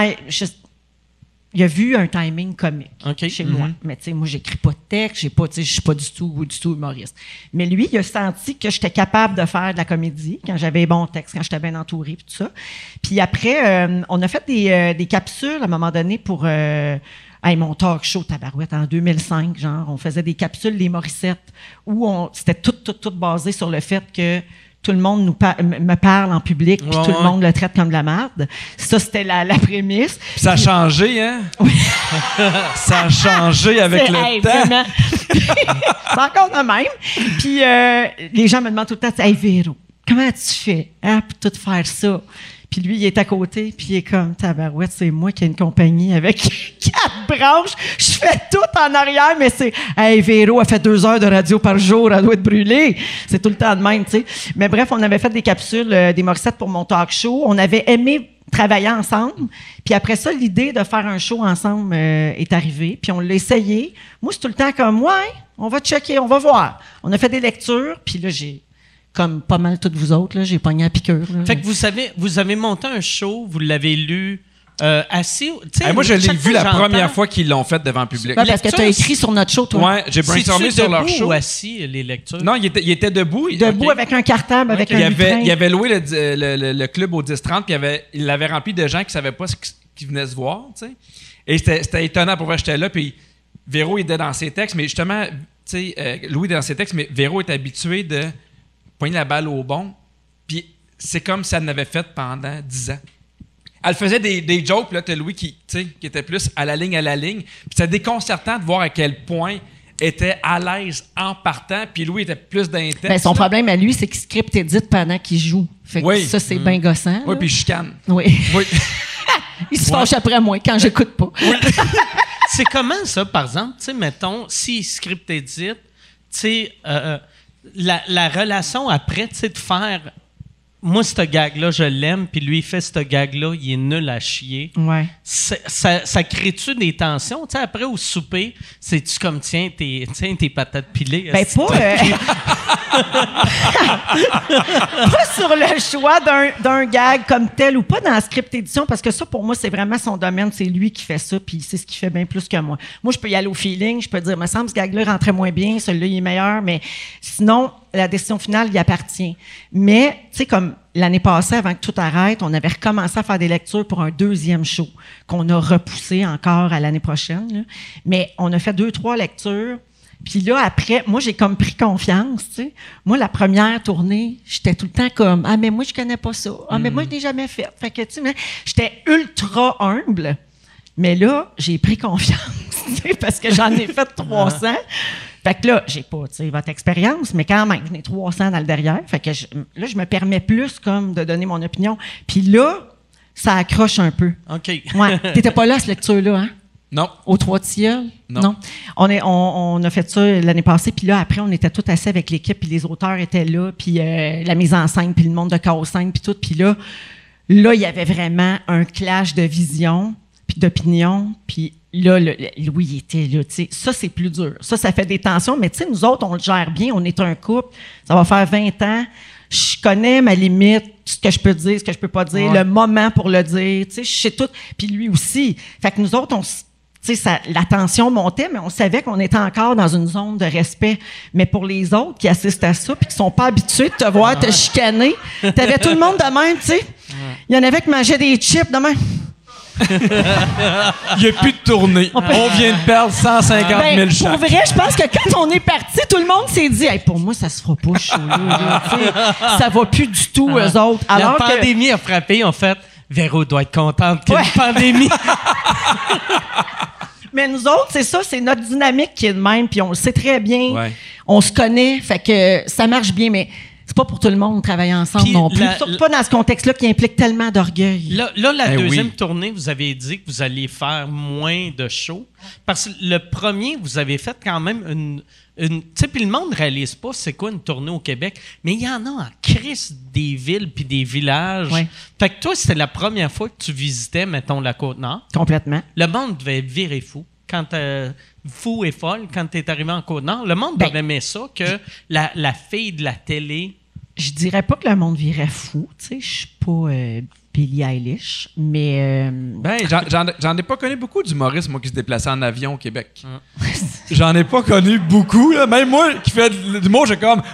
a vu un timing comique chez moi. Mais tu sais, moi, j'écris pas de texte, je suis pas du tout humoriste. Mais lui, il a senti que j'étais capable de faire de la comédie quand j'avais les bons textes, quand j'étais bien entourée, puis tout ça. Puis après, on a fait des capsules à un moment donné pour mon talk show tabarouette en 2005, genre. On faisait des capsules, les Morissettes, où c'était tout basé sur le fait que tout le monde me parle en public, puis tout le monde le traite comme de la merde. Ça, c'était la prémisse. Puis ça a changé, hein? Oui. Ça a changé avec le temps. Vraiment. C'est encore de même. Puis les gens me demandent tout le temps, « Hey, Véro, comment tu fais pour tout faire ça? » Puis lui, il est à côté, puis il est comme, tabarouette, c'est moi qui ai une compagnie avec 4 branches. Je fais tout en arrière, mais c'est, hey, Véro, elle fait 2 heures de radio par jour, elle doit être brûlée. C'est tout le temps de même, tu sais. Mais bref, on avait fait des capsules, des Morissettes pour mon talk show. On avait aimé travailler ensemble. Puis après ça, l'idée de faire un show ensemble est arrivée. Puis on l'a essayé. Moi, c'est tout le temps comme, ouais, on va checker, on va voir. On a fait des lectures, puis là, comme pas mal toutes vous autres, là, j'ai pogné à piqûre. Là. Fait que vous avez monté un show, vous l'avez lu assis. Moi, je l'ai vu la première fois qu'ils l'ont fait devant le public. Ouais, parce que tu as écrit sur notre show, toi. Oui, j'ai brainstormé sur leur show. Ou assis, les lectures? Non, il était debout. Debout avec un cartable, avec un lutrin. Il avait loué le club au 10-30, puis il l'avait rempli de gens qui ne savaient pas qui venaient se voir. T'sais. Et c'était étonnant pour moi, j'étais là, puis Véro était dans ses textes, mais justement, Louis était dans ses textes, mais Véro est habitué de poigner la balle au bon, puis c'est comme si elle l'avait fait pendant 10 ans. Elle faisait des jokes, puis là, t'as Louis qui était plus à la ligne, puis c'était déconcertant de voir à quel point était à l'aise en partant, puis Louis était plus d'intense. Ben, son problème à lui, c'est qu'il script édite pendant qu'il joue. Fait que ça, c'est bien gossant. Oui, puis je chicane. Oui. Il se fâche après moi quand j'écoute pas. Oui. C'est comment ça, par exemple? Tu sais, mettons, si script édite, tu sais... La relation après, tu sais, de faire... Moi, ce gag-là, je l'aime, puis lui, il fait ce gag-là, il est nul à chier. Ouais. Ça crée-tu des tensions? Tu sais, après, au souper, c'est-tu comme, tiens, tes patates pilées? Ben, pas sur le choix d'un gag comme tel ou pas dans la script édition, parce que ça, pour moi, c'est vraiment son domaine. C'est lui qui fait ça, puis c'est ce qu'il fait bien plus que moi. Moi, je peux y aller au feeling, je peux dire, me semble ce gag-là rentrait moins bien, celui-là, il est meilleur, mais sinon, la décision finale, il appartient. Mais, tu sais, comme l'année passée, avant que tout arrête, on avait recommencé à faire des lectures pour un 2e show qu'on a repoussé encore à l'année prochaine. Là. Mais on a fait 2-3 lectures. Puis là, après, moi, j'ai comme pris confiance, tu sais. Moi, la première tournée, j'étais tout le temps comme, mais moi, je connais pas ça. Mais moi, je l'ai jamais fait. Fait que, tu sais, j'étais ultra humble. Mais là, j'ai pris confiance, parce que j'en ai fait 300. Fait que là, j'ai pas, tu sais, votre expérience, mais quand même, j'en ai 300 dans le derrière. Fait que là, je me permets plus comme de donner mon opinion. Puis là, ça accroche un peu. OK. Ouais. T'étais pas là, cette lecture-là, hein? Non. Au Trois-Tilleuls? Non. On a fait ça l'année passée, puis là, après, on était tous assis avec l'équipe, puis les auteurs étaient là, puis la mise en scène, puis le monde de Chaos scène, puis tout. Puis là, il y avait vraiment un clash de vision, puis d'opinion, puis là, Louis, il était là, tu sais. Ça, c'est plus dur. Ça fait des tensions, mais tu sais, nous autres, on le gère bien, on est un couple, ça va faire 20 ans. je connais ma limite, ce que je peux dire, ce que je peux pas dire, le moment pour le dire, tu sais, je sais tout. Puis lui aussi. Fait que nous autres, la tension montait, mais on savait qu'on était encore dans une zone de respect. Mais pour les autres qui assistent à ça puis qui sont pas habitués de te voir te chicaner, t'avais tout le monde de même, tu sais. Il y en avait qui mangeaient des chips de même. Il n'y a plus de tournée. On vient de perdre 150 000 chaque. Pour vrai, je pense que quand on est parti, tout le monde s'est dit hey, pour moi, ça se fera pas chaud. Ça va plus du tout, eux autres. Alors la pandémie a frappé, en fait. Véro doit être contente qu'il y ait une pandémie. Mais nous autres, c'est ça, c'est notre dynamique qui est de même, puis on le sait très bien. Ouais. On se connaît, fait que ça marche bien, mais c'est pas pour tout le monde de travailler ensemble Puis non plus. Surtout pas dans ce contexte-là qui implique tellement d'orgueil. Là, la deuxième tournée, vous avez dit que vous alliez faire moins de shows. Parce que le premier, vous avez fait quand même une tu sais, puis le monde ne réalise pas c'est quoi une tournée au Québec, mais il y en a en crise des villes puis des villages. Ouais. Fait que toi, c'était la première fois que tu visitais, mettons, la Côte-Nord. Complètement. Le monde devait virer fou. Fou et folle, quand tu es arrivé en Côte-Nord. Le monde devait aimer ça, que la fille de la télé... Je dirais pas que le monde virait fou, tu sais, je suis pas Billie Eilish, mais... J'en ai pas connu beaucoup d'humoristes, moi, qui se déplaçaient en avion au Québec. J'en ai pas connu beaucoup, là. Même moi, qui fais de l'humour, j'ai comme...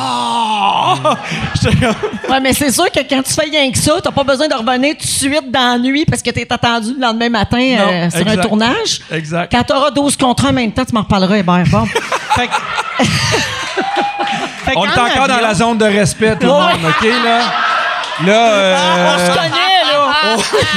Ouais, mais c'est sûr que quand tu fais rien que ça, t'as pas besoin de revenir tout de suite dans la nuit parce que t'es attendu le lendemain matin sur un tournage. Exact. Quand t'auras 12 contrats en même temps, tu m'en reparleras, Hébert. Bon. Fait que- On est encore dans la zone de respect, tout le monde, OK, là? Là, on se connaît, là!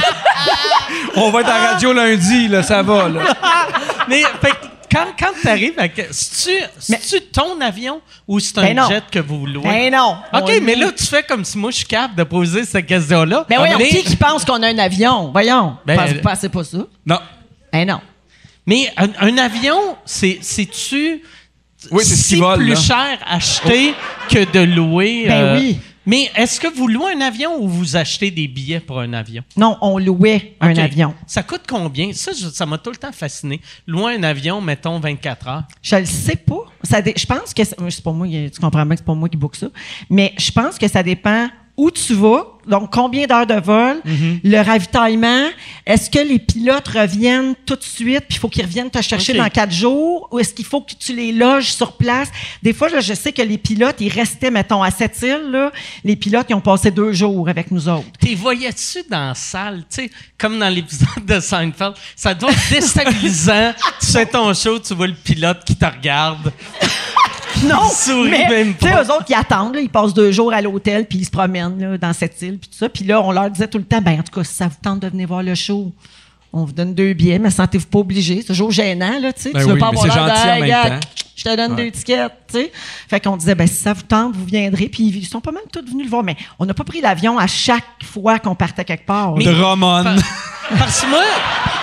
on va être à la radio lundi, là, ça va, là. Mais fait que quand tu arrives, c'est-tu ton avion ou c'est un Ben non. jet que vous louez? Ben non. OK, mais là, tu fais comme si moi, je suis capable de poser cette question-là. Ben voyons, mais, qui pense qu'on a un avion? Voyons. Ben, Pensez pas ça. Non. Ben non. mais un avion, c'est-tu... Oui, c'est ce qui vole, plus là. cher acheter que de louer. Ben oui. Mais est-ce que vous louez un avion ou vous achetez des billets pour un avion? Non, on louait un OK. avion. Ça coûte combien? Ça m'a tout le temps fasciné. Louer un avion, mettons, 24 heures. Je le sais pas. Je pense que c'est pas moi, tu comprends bien que c'est pas moi qui book ça, mais je pense que ça dépend où tu vas, donc combien d'heures de vol, le ravitaillement, est-ce que les pilotes reviennent tout de suite, puis il faut qu'ils reviennent te chercher dans 4 jours, ou est-ce qu'il faut que tu les loges sur place? Des fois, là, je sais que les pilotes, ils restaient, mettons, à Sept-Îles, là, les pilotes, ils ont passé 2 jours avec nous autres. T'es voyais-tu dans la salle, tu sais, comme dans l'épisode de Seinfeld, ça doit être déstabilisant. Tu fais ton show, tu vois le pilote qui te regarde. Non, sourit mais même tu sais, pas. eux autres, ils attendent, là, ils passent 2 jours à l'hôtel, puis ils se promènent là, dans cette île, puis tout ça. Puis là, on leur disait tout le temps, ben en tout cas, si ça vous tente de venir voir le show, on vous donne 2 billets, mais sentez-vous pas obligés. C'est toujours gênant, là, tu sais. Ben tu veux oui, pas mais avoir c'est l'air de, gentil en hey, même gars, temps. je te donne 2 tickets, tu sais. Fait qu'on disait, ben si ça vous tente, vous viendrez. Puis ils sont pas mal tous venus le voir, mais on n'a pas pris l'avion à chaque fois qu'on partait quelque part. Mais- Drummond, Parce que moi,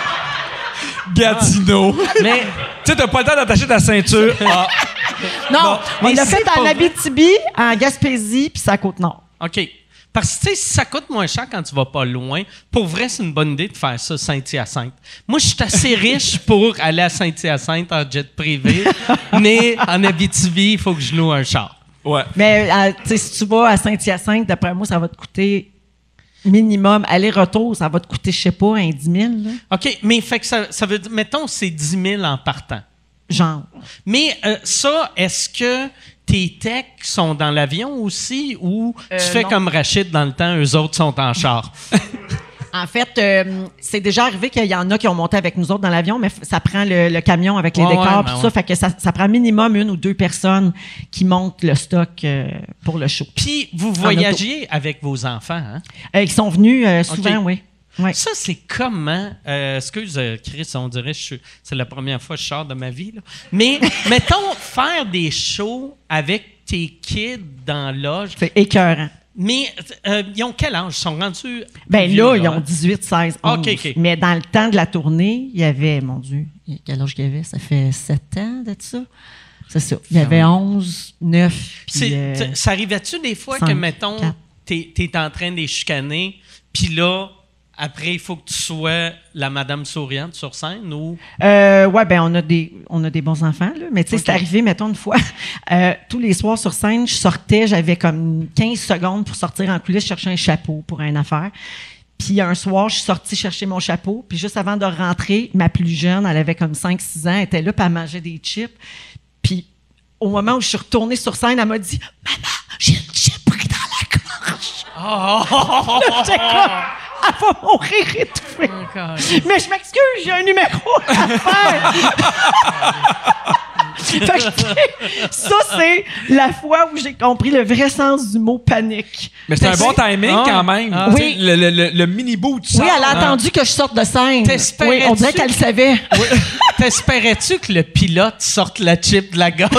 Gatineau. mais Tu sais, t'as pas le temps d'attacher ta ceinture. Ah. Non, on mais l'a c'est fait pas en vrai. Abitibi, en Gaspésie, puis c'est à Côte-Nord. OK. Parce que, tu sais, si ça coûte moins cher quand tu vas pas loin, pour vrai, c'est une bonne idée de faire ça Saint-Hyacinthe. Moi, je suis assez riche pour aller à Saint-Hyacinthe en jet privé, mais en Abitibi, il faut que je loue un char. Ouais. Mais tu sais, si tu vas à Saint-Hyacinthe, d'après moi, ça va te coûter minimum, aller-retour, ça va te coûter, je sais pas, 10 000, là. OK, mais fait que ça veut dire, mettons, c'est 10 000 en partant. Genre. Mais ça, est-ce que tes techs sont dans l'avion aussi ou tu fais non. comme Rachid dans le temps, eux autres sont en char? En fait, c'est déjà arrivé qu'il y en a qui ont monté avec nous autres dans l'avion, mais ça prend le camion avec les Ouais, décors ouais, tout ben ça. Fait que ça prend minimum 1 ou 2 personnes qui montent le stock pour le show. Puis vous voyagez avec vos enfants, hein? Ils sont venus souvent, OK. oui. Ouais. Ça, c'est comment... excuse, Chris, on dirait que c'est la première fois que je sors de ma vie. Là. Mais, mettons, faire des shows avec tes kids dans l'âge. C'est écœurant. Mais ils ont quel âge? Ils sont rendus... Ben vieux, là, ils ont hein? 18, 16, 11. OK. Mais dans le temps de la tournée, il y avait, mon Dieu, quel âge qu'il y avait? Ça fait 7 ans d'être ça? C'est ça. Il y avait 11, 9, puis... Ça arrivait-tu des fois que, 5, mettons, 4. t'es en train de les chicaner, puis là, après, il faut que tu sois la madame souriante sur scène ou... Ouais, ben on a des bons enfants, là. Mais tu sais, c'est arrivé, mettons, une fois, tous les soirs sur scène, je sortais, j'avais comme 15 secondes pour sortir en coulisses, chercher un chapeau pour une affaire. Puis un soir, je suis sortie chercher mon chapeau. Puis juste avant de rentrer, ma plus jeune, elle avait comme 5-6 ans, elle était là, puis elle mangeait des chips. Puis au moment où je suis retournée sur scène, elle m'a dit « Maman, j'ai une chip pris dans la gorge! » Là, j'étais comme, elle va mourir étouffée. Mais je m'excuse, j'ai un numéro à faire. Fait que, ça, c'est la fois où j'ai compris le vrai sens du mot panique. Mais c'est un bon timing quand même. Oui. Le mini-bout du Oui, elle a attendu que je sorte de scène. Oui, on dirait qu'elle savait. Oui. T'espérais-tu que le pilote sorte la chip de la gorge?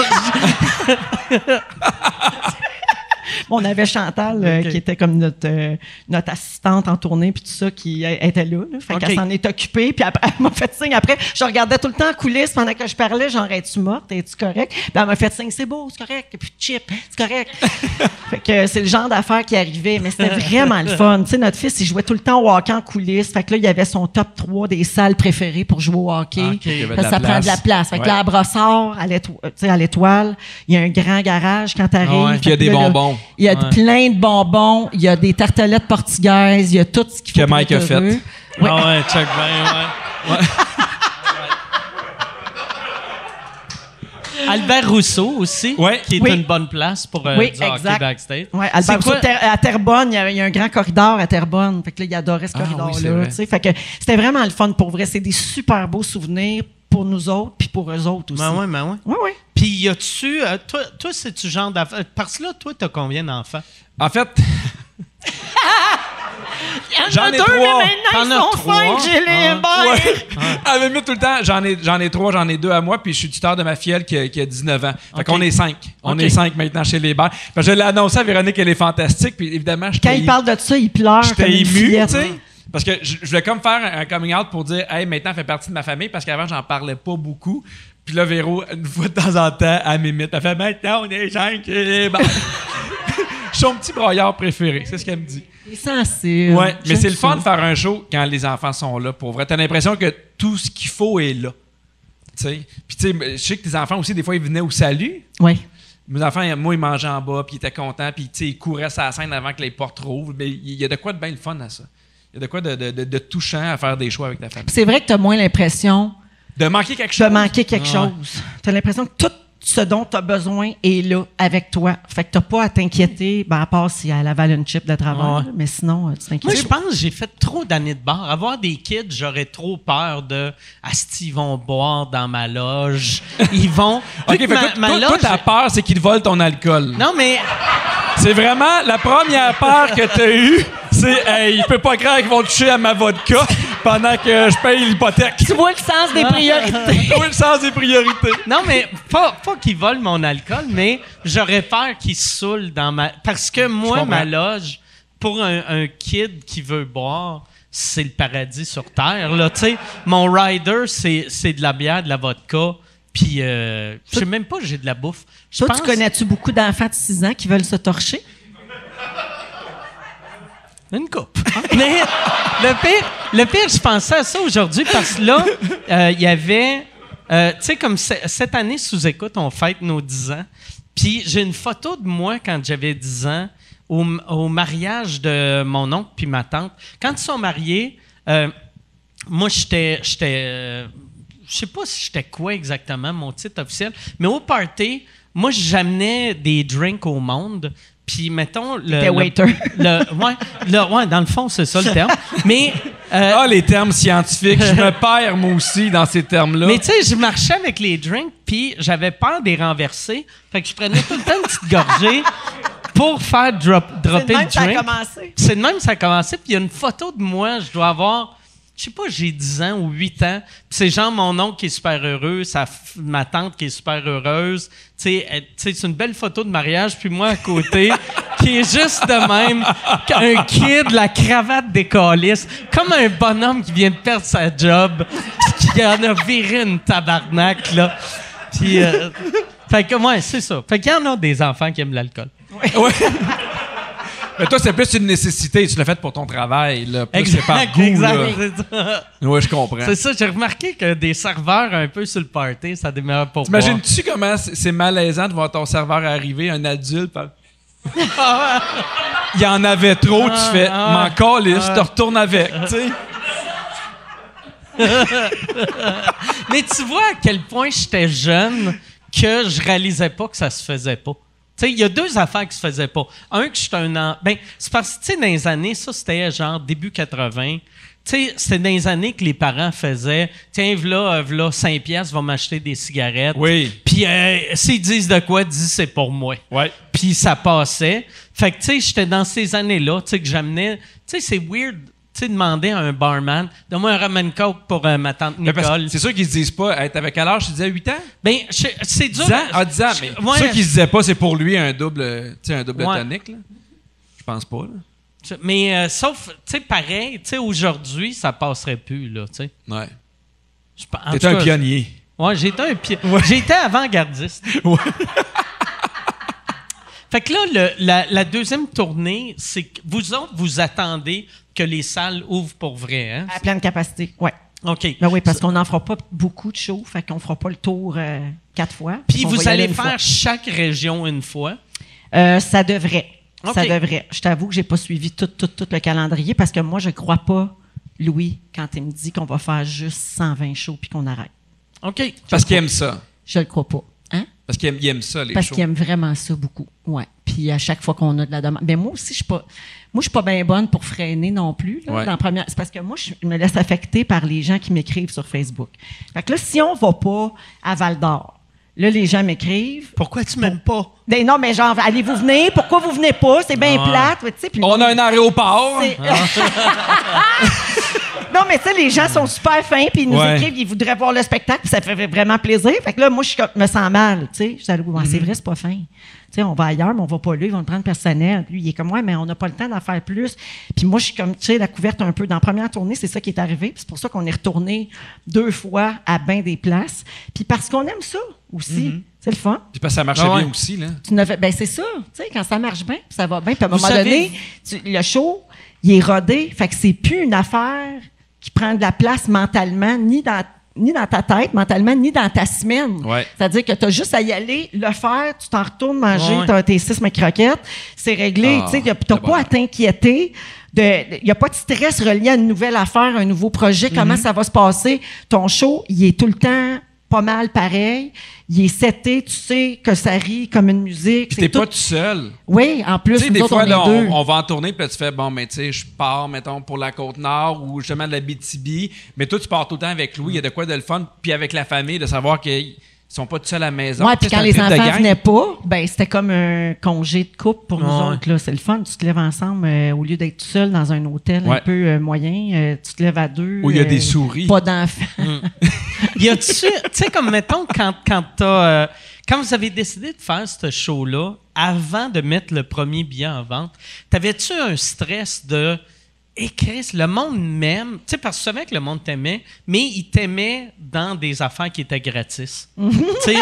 On avait Chantal, qui était comme notre assistante en tournée, puis tout ça, qui était là. Fait qu'elle s'en est occupée, puis après, elle m'a fait signe. Après, je regardais tout le temps en coulisses pendant que je parlais, genre, es-tu morte? Es-tu correct? Puis elle m'a fait signe, c'est beau, c'est correct. Et puis chip, c'est correct. Fait que c'est le genre d'affaire qui arrivait, mais c'était vraiment le fun. Tu sais, notre fils, il jouait tout le temps au hockey en coulisses. Fait que là, il y avait son top 3 des salles préférées pour jouer au hockey. Ça prend de la place. Fait que là, à Brossard, à l'Étoile, il y a un grand garage quand t'arrives. Puis il y a des bonbons. Il y a plein de bonbons, il y a des tartelettes portugaises, il y a tout ce qu'il faut. Que Mike a fait. Oui. Ah ouais, check bien, ouais. Albert Rousseau aussi, qui est une bonne place pour du hockey backstage. Oui, Albert Rousseau, à Terrebonne, il y a un grand corridor à Terrebonne. Fait que là, il adorait ce corridor-là. Fait que c'était vraiment le fun pour vrai. C'est des super beaux souvenirs pour nous autres puis pour eux autres aussi. Oui. Puis y a-tu... toi, c'est-tu genre d'affaires... Parce que là, toi, t'as combien d'enfants? En fait... J'en ai 3. Mais maintenant, ils sont 5, j'ai les barres. À la limite, tout le temps, j'en ai 3, j'en ai 2 à moi, puis je suis tuteur de ma filleule qui a 19 ans. Fait qu'on est 5. On est 5 maintenant chez les Bères. Je l'ai annoncé à Véronique, elle est fantastique, puis évidemment... Quand il parle de ça, il pleure comme une fillette. J'étais ému, tu sais. Parce que je voulais comme faire un coming out pour dire « Hey, maintenant, elle fait partie de ma famille », parce qu'avant, j'en parlais pas beaucoup. Puis là, Véro, une fois de temps en temps, elle m'imite. Elle fait « Maintenant, on est 5 chez les Bères. » Je suis son petit broyeur préféré, c'est ce qu'elle me dit. C'est sensible. Ouais, mais c'est le fun de faire un show quand les enfants sont là, pour vrai. T'as l'impression que tout ce qu'il faut est là. Puis tu sais, je sais que tes enfants aussi, des fois, ils venaient au salut. Oui. Mes enfants, moi, ils mangeaient en bas, puis ils étaient contents, puis ils couraient sur la scène avant que les portes rouvrent. Mais il y a de quoi de bien le fun à ça. Il y a de quoi de touchant à faire des choix avec ta famille. C'est vrai que t'as moins l'impression... De manquer quelque chose. T'as l'impression que tout ce dont tu as besoin est là avec toi. Fait que t'as pas à t'inquiéter, à part si elle avale une chip de travail, mais sinon, tu t'inquiètes. Moi, je pense que j'ai fait trop d'années de bar. Avoir des kids, j'aurais trop peur de « Asti, ils vont boire dans ma loge. Ils vont... » OK, toi, ta peur, c'est qu'ils te volent ton alcool. Non, mais... C'est vraiment la première peur que tu as eue, c'est « Hey, il peut pas croire qu'ils vont toucher à ma vodka pendant que je paye l'hypothèque. » Tu vois le sens des priorités. Tu vois le sens des priorités. Non, mais pas qu'ils volent mon alcool, mais j'aurais peur qu'ils se saoulent dans ma... Parce que moi, ma loge, pour un kid qui veut boire, c'est le paradis sur Terre. Là, tu sais, mon rider, c'est de la bière, de la vodka. Puis, je sais même pas, j'ai de la bouffe. Toi, tu connais-tu beaucoup d'enfants de 6 ans qui veulent se torcher? Une coupe. Mais le pire, je pensais à ça aujourd'hui parce que là, il y avait... tu sais, comme cette année, sous écoute, on fête nos 10 ans. Puis j'ai une photo de moi quand j'avais 10 ans au mariage de mon oncle puis ma tante. Quand ils sont mariés, moi, j'étais je sais pas si j'étais quoi exactement, mon titre officiel, mais au party, moi, j'amenais des drinks au monde. Puis, mettons... T'es waiter. Ouais, dans le fond, c'est ça le terme. Mais... les termes scientifiques. Je me perds, moi aussi, dans ces termes-là. Mais tu sais, je marchais avec les drinks, puis j'avais peur de les renverser. Fait que je prenais tout le temps une petite gorgée pour faire dropper le drink. C'est de même que ça a commencé. C'est de même que ça a commencé. Puis il y a une photo de moi, je dois avoir... Je sais pas, j'ai 10 ans ou 8 ans. Puis c'est genre mon oncle qui est super heureux, ma tante qui est super heureuse. Tu sais, c'est une belle photo de mariage. Puis moi à côté, qui est juste de même qu'un kid, la cravate décalisse, comme un bonhomme qui vient de perdre sa job, puis qui en a viré une tabarnak, là. Puis, fait que, ouais, c'est ça. Fait qu'il y en a des enfants qui aiment l'alcool. Ouais. Mais toi, c'est plus une nécessité. Tu l'as fait pour ton travail, là. Plus c'est par goût, exact, là. c'est ça. Oui, je comprends. C'est ça, j'ai remarqué que des serveurs un peu sur le party, ça démarre pour moi. T'imagines-tu comment c'est malaisant de voir ton serveur arriver, un adulte, il y en avait trop, tu fais, m'en calisse, te retournes avec, tu sais. Mais tu vois à quel point j'étais jeune que je réalisais pas que ça se faisait pas. Tu sais, il y a deux affaires qui se faisaient pas. Un, que j'étais ben, c'est parce que, tu sais, dans les années, ça, c'était genre début 80. Tu sais, c'était dans les années que les parents faisaient, tiens, v'là 5 piastres, va m'acheter des cigarettes. Oui. Puis, s'ils disent de quoi, dis c'est pour moi. Ouais. Puis, ça passait. Fait que, tu sais, j'étais dans ces années-là, tu sais, que j'amenais. Tu sais, c'est weird. Tu sais, demander à un barman, donne-moi un rum and coke pour ma tante Nicole. C'est sûr qu'ils se disent pas, hey, t'avais quel âge? Tu disais 8 ans? Ben, c'est dur. 10 ans? Ah, 10 ans, mais ouais. ceux qui se disaient pas, c'est pour lui un double tonic, là. Je pense pas, là. Mais sauf, tu sais, pareil, tu sais, aujourd'hui, ça passerait plus, là, tu sais. Ouais. T'étais un pionnier. Ouais, j'étais j'étais avant-gardiste. Ouais. Fait que là, la deuxième tournée, c'est que vous autres, vous attendez que les salles ouvrent pour vrai, hein? À pleine capacité, oui. OK. Ben oui, parce qu'on n'en fera pas beaucoup de shows, fait qu'on fera pas le tour 4 fois. Puis vous allez faire faire chaque région une fois? Ça devrait. Okay. Ça devrait. Je t'avoue que j'ai pas suivi tout le calendrier parce que moi, je crois pas, Louis, quand il me dit qu'on va faire juste 120 shows puis qu'on arrête. OK. Parce qu'il aime ça. Je le crois pas. Hein? Parce qu'il aime ça, les Parce shows. qu'il aime vraiment ça beaucoup. Ouais. Puis à chaque fois qu'on a de la demande. Ben moi aussi, je suis pas bien bonne pour freiner non plus. Là, ouais. C'est parce que moi, je me laisse affecter par les gens qui m'écrivent sur Facebook. Fait que là, si on va pas à Val-d'Or, là, les gens m'écrivent. Pourquoi tu m'aimes pas? Ben non, mais genre, allez-vous venir? Pourquoi vous venez pas? C'est bien plate. Tu sais, on a un aéroport. Non, mais tu sais, les gens sont super fins, puis ils nous écrivent, ils voudraient voir le spectacle, puis ça fait vraiment plaisir. Fait que là, moi, je me sens mal, tu sais. Je dis, c'est vrai, c'est pas fin. Tu sais, on va ailleurs, mais on va pas là, ils vont le prendre personnel. Puis lui, il est comme, ouais, mais on n'a pas le temps d'en faire plus. Puis moi, je suis comme, tu sais, la couverte un peu. Dans la première tournée, c'est ça qui est arrivé. Puis c'est pour ça qu'on est retourné 2 fois à bien des places. Puis parce qu'on aime ça aussi. C'est le fun. Puis parce que ça marchait bien aussi, là. Ben c'est ça. Tu sais, quand ça marche bien, ça va bien. Puis à un moment donné, le show, il est rodé. Fait que c'est plus une affaire qui prend de la place mentalement, ni dans ta tête, mentalement, ni dans ta semaine. Ouais. C'est-à-dire que tu as juste à y aller, le faire, tu t'en retournes manger tes 6 croquettes, c'est réglé. Tu n'as pas à t'inquiéter. Il n'y a pas de stress relié à une nouvelle affaire, un nouveau projet, comment ça va se passer. Ton show, il est tout le temps pas mal pareil. Il est seté, tu sais que ça rit comme une musique. Puis t'es pas tout seul. Oui, en plus, tu sais, nous des autres, fois, on va en tournée, puis là, tu fais, bon, mais tu sais, je pars, mettons, pour la Côte-Nord ou justement de la BTB, mais toi, tu pars tout le temps avec Louis, il y a de quoi de le fun, puis avec la famille, de savoir qu'ils sont pas tout seuls à la maison. Oui, puis quand les enfants venaient pas, ben c'était comme un congé de couple pour nous autres. Là. C'est le fun. Tu te lèves ensemble au lieu d'être tout seul dans un hôtel un peu moyen. Tu te lèves à 2. Où il y a des souris. Pas d'enfants. Y a-tu, tu sais, comme mettons, quand vous avez décidé de faire ce show-là, avant de mettre le premier billet en vente, t'avais-tu un stress de Chris, le monde m'aime. Tu sais, parce que tu savais que le monde t'aimait, mais il t'aimait dans des affaires qui étaient gratis. Tu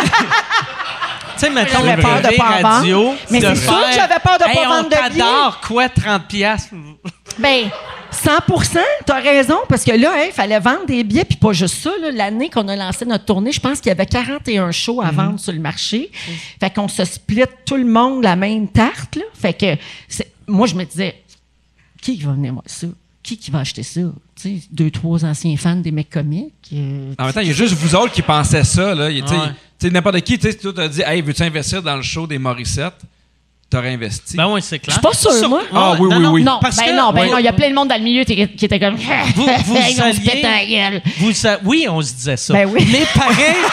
sais, mettons, j'avais peur de pas radio. Vendre. Mais c'est sûr que j'avais peur de pas vendre de billets. On t'adore, quoi, 30$? Ben, 100%, t'as raison, parce que là, il fallait vendre des billets, puis pas juste ça. Là, l'année qu'on a lancé notre tournée, je pense qu'il y avait 41 shows à vendre sur le marché. Fait qu'on se split tout le monde la même tarte. Là. Fait que moi, je me disais, qui va venir voir ça? Qui va acheter ça? Tu sais, 2-3 anciens fans des mecs comiques. En même temps, il y a juste vous autres qui pensaient ça. Là. Tu sais, n'importe qui, tu t'as dit, hey, veux-tu investir dans le show des Morissettes? T'aurais investi. Ben oui, c'est clair. Je suis pas sûr, moi. Ah oui. Non, parce que, non, il y a plein de monde dans le milieu qui était comme. Vous alliez. Oui, on se disait ça. Ben oui. Mais pareil,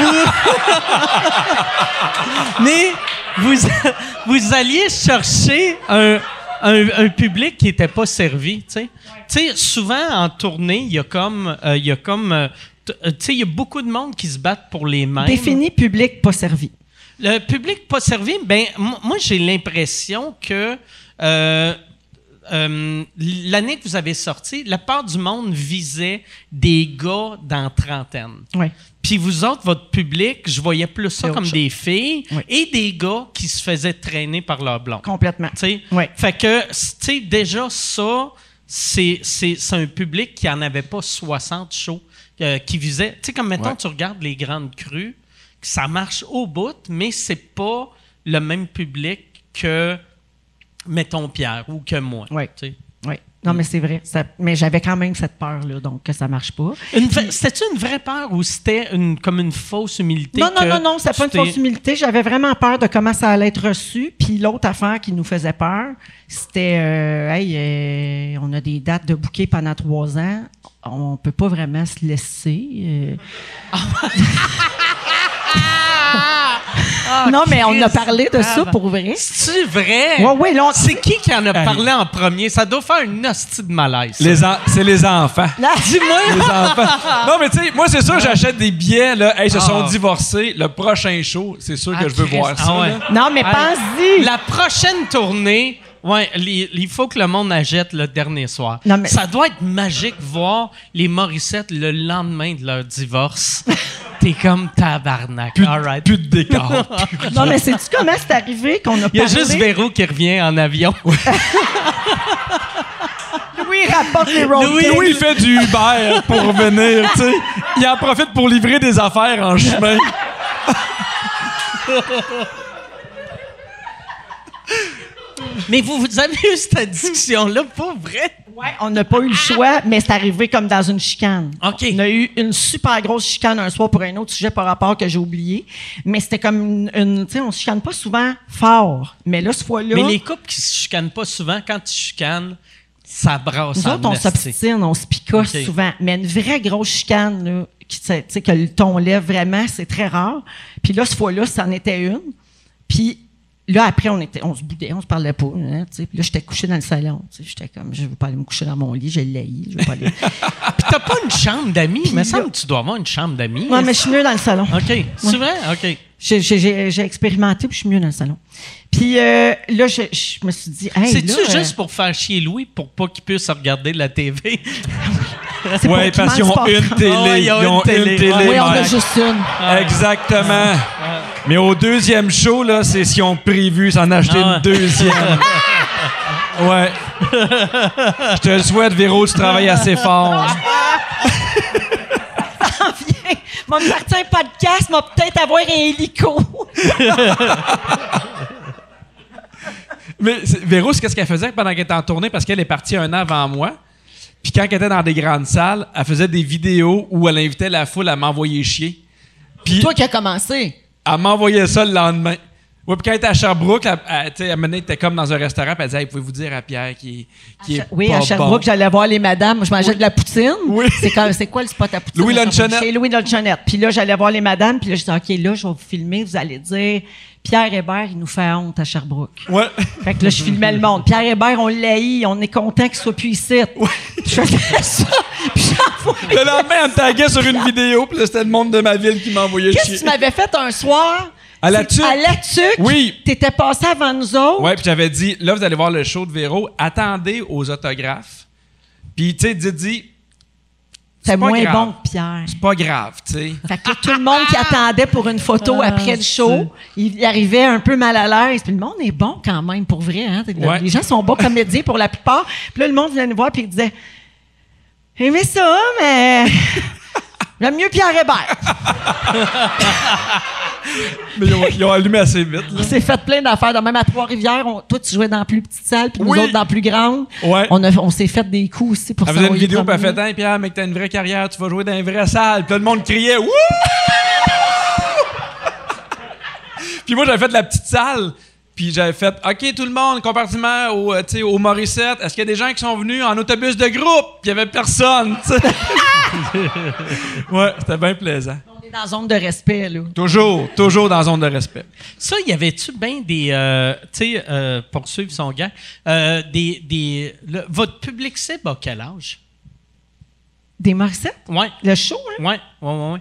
vous alliez chercher un public qui n'était pas servi, tu sais. Tu sais, souvent en tournée, il y a beaucoup de monde qui se battent pour les mêmes. Défini public pas servi. Le public pas servi, ben moi j'ai l'impression que l'année que vous avez sorti, la part du monde visait des gars dans trentaine. Oui. Puis vous autres, votre public, je voyais plus ça C'est comme autre des filles Oui. et des gars qui se faisaient traîner par leur blonde. Complètement. Tu sais? Oui. Fait que, tu sais, déjà, ça, c'est un public qui en avait pas 60 shows, qui visait. Tu sais, comme mettons, tu regardes les grandes crues, ça marche au bout, mais c'est pas le même public que, mettons, Pierre ou que moi. Oui. Tu sais. Oui. Non, mais c'est vrai. Mais j'avais quand même cette peur-là, donc que ça marche pas. C'était-tu une vraie peur ou c'était comme une fausse humilité? Non, c'était pas une fausse humilité. J'avais vraiment peur de comment ça allait être reçu. Puis l'autre affaire qui nous faisait peur, c'était on a des dates de bouquet pendant 3 ans. On peut pas vraiment se laisser. Non, mais on a parlé de ça pour vrai. C'est vrai? Oui, là, c'est qui en a parlé en premier? Ça doit faire une hostie de malaise. C'est les enfants. Dis-moi! Les enfants. Non, mais tu sais, moi, c'est sûr, j'achète des billets, là. Hey, ils se sont divorcés. Le prochain show, c'est sûr que je veux voir ça. Ouais. Là. Non, mais pense-y. La prochaine tournée, il faut que le monde achète le dernier soir. Non, mais- Ça doit être magique voir les Morissette le lendemain de leur divorce. T'es comme tabarnak. All right. Plus de décor. Non, mais sais-tu comment c'est arrivé qu'on a parlé? Il y a juste Véro qui revient en avion. Louis rapporte les road Louis, il fait du Uber pour revenir, tu sais. Il en profite pour livrer des affaires en chemin. Mais vous avez eu cette discussion-là, pas vrai? Oui, on n'a pas eu le choix, mais c'est arrivé comme dans une chicane. OK. On a eu une super grosse chicane un soir pour un autre sujet par rapport que j'ai oublié. Mais c'était comme une tu sais, on se chicane pas souvent fort. Mais là, ce fois-là. Mais les couples qui se chicanent pas souvent, quand tu chicanes, ça brasse nous en autres, on esti. s'obstine, on se picosse OK. souvent. Mais une vraie grosse chicane, là, tu sais, que le ton lève vraiment, c'est très rare. Puis là, ce fois-là, c'en était une. Puis là, après, on se boudait, on se parlait pas. Hein, tu sais. Puis là, j'étais couché dans le salon. Tu sais. J'étais comme, je veux pas aller me coucher dans mon lit, j'ai l'haï, je veux pas aller. Puis t'as pas une chambre d'amis? Il me semble que tu dois avoir une chambre d'amis. Ouais, mais je suis mieux dans le salon. OK. C'est vrai? OK. J'ai expérimenté, puis je suis mieux dans le salon. Puis là, je me suis dit, hey, C'est-tu là, juste pour faire chier Louis, pour pas qu'il puisse regarder la TV? c'est pour Oui, qu'il parce qu'ils mange ont pas. une télé. Ah ouais, ils ont une télé. Oui, on a Mike. juste une. Exactement. Mais au deuxième show, là, c'est s'ils ont prévu s'en acheter Ah ouais. une deuxième. Ouais. Je te le souhaite, Véro, tu travailles assez fort. Viens, m'a parti un podcast, m'a peut-être avoir un hélico. Mais Véro, c'est qu'est-ce qu'elle faisait pendant qu'elle était en tournée? Parce qu'elle est partie 1 an avant moi. Puis quand elle était dans des grandes salles, elle faisait des vidéos où elle invitait la foule à m'envoyer chier. Puis Toi qui as commencé. elle m'envoyait ça le lendemain. Ouais, puis quand elle était à Sherbrooke, elle était comme dans un restaurant, puis elle disait, hey, pouvez-vous dire à Pierre qui est Oui, pas à Sherbrooke, bon. j'allais voir les madames. Moi, je mangeais de la poutine. Oui. C'est quoi le spot à poutine? Louis à Lunchonette. Sherbrooke? Chez Louis Lunchonette. Puis là, j'allais voir les madames. Puis là, je disais, OK, là, je vais vous filmer. Vous allez dire, Pierre Hébert, il nous fait honte à Sherbrooke. Ouais. Fait que là, je filmais le monde. Pierre Hébert, on l'haït. On est content qu'il soit plus ici. Je faisais ça. Puis j'envoyais. Le lendemain, elle me taguait sur une vidéo, puis là, c'était le monde de ma ville qui m'envoyait Qu'est-ce chier. que tu m'avais fait un soir? À la tuque. À la tuque? Oui. T'étais passé avant nous autres? Ouais, puis j'avais dit, là, vous allez voir le show de Véro, attendez aux autographes. Puis, tu sais, Didi, C'est pas moins grave. bon que Pierre. c'est pas grave, tu sais. Fait que tout le monde qui attendait pour une photo après le show, il arrivait un peu mal à l'aise. Puis le monde est bon quand même, pour vrai. Hein? Ouais. Les gens sont bons comédiens pour la plupart. Puis là, le monde venait nous voir puis il disait « Aimez ça, mais j'aime mieux Pierre Hébert. Mais ils ont allumé assez vite, » là. Il s'est fait plein d'affaires. De même à Trois-Rivières, toi, tu jouais dans la plus petite salle, puis nous Oui. autres dans la plus grande. Ouais. On s'est fait des coups aussi pour Elle faisait une s'envoyer vidéo, puis elle promener. fait, hey, Pierre, mec, t'as une vraie carrière, tu vas jouer dans une vraie salle. Puis là, le monde criait, wouh! Puis moi, j'avais fait la petite salle. Puis j'avais fait, OK, tout le monde, compartiment au Morissette. Est-ce qu'il y a des gens qui sont venus en autobus de groupe? Puis il n'y avait personne, tu sais. Ouais, c'était bien plaisant. On est dans la zone de respect, là. Toujours dans zone de respect. Ça, y avait-tu bien des... tu sais, pour suivre son gars, votre public cible à quel âge? Des Morissette? Oui, Le show, hein? oui.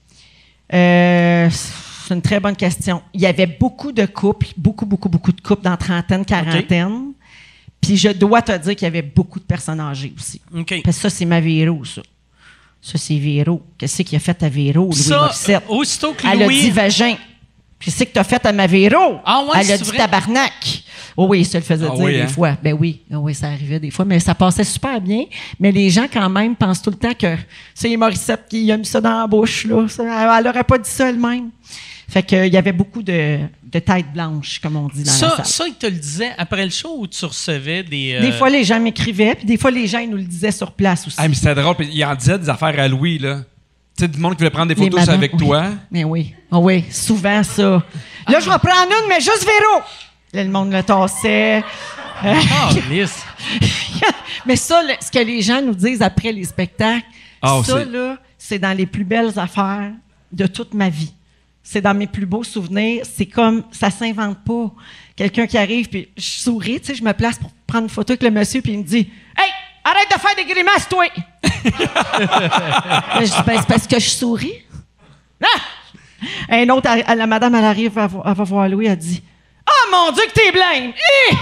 C'est une très bonne question. Il y avait beaucoup de couples, beaucoup de couples dans trentaine, quarantaine. Puis je dois te dire qu'il y avait beaucoup de personnes âgées aussi. OK. Parce que ça, c'est ma Véro, ça. Ça, c'est Véro. Qu'est-ce qu'il a fait à Véro, Louis Morissette? Aussitôt que Elle a dit vagin. Qu'est-ce que t'as fait à ma Véro? Ah ouais, elle a c'est dit vrai? tabarnak. Oh oui, ça le faisait dire des fois. Ben oui, oh oui, ça arrivait des fois, mais ça passait super bien. Mais les gens, quand même, pensent tout le temps que c'est Morissette qui a mis ça dans la bouche. Là. Elle n'aurait pas dit ça elle-même. Fait qu'il y avait beaucoup de têtes blanches, comme on dit dans la salle. Ça, ils te le disaient après le show ou tu recevais des... Des fois, les gens m'écrivaient, puis des fois, les gens ils nous le disaient sur place aussi. Ah, mais c'était drôle. Il en disait des affaires à Louis, là. Tu sais, du monde qui voulait prendre des photos madames, avec oui. toi. Mais oui. Oh oui, souvent ça. Là, je vais prendre une, mais juste Véro. Là, le monde le tassait. lisse. Mais ça, ce que les gens nous disent après les spectacles, Oh, ça, là, c'est dans les plus belles affaires de toute ma vie. C'est dans mes plus beaux souvenirs. C'est comme, ça s'invente pas. Quelqu'un qui arrive, puis je souris, tu sais, je me place pour prendre une photo avec le monsieur, puis il me dit « Hey, arrête de faire des grimaces, toi! » Je dis « Ben, c'est parce que je souris. » Ah! Un autre, la madame, elle arrive, elle va voir Louis, elle dit « Oh mon Dieu, que t'es blême!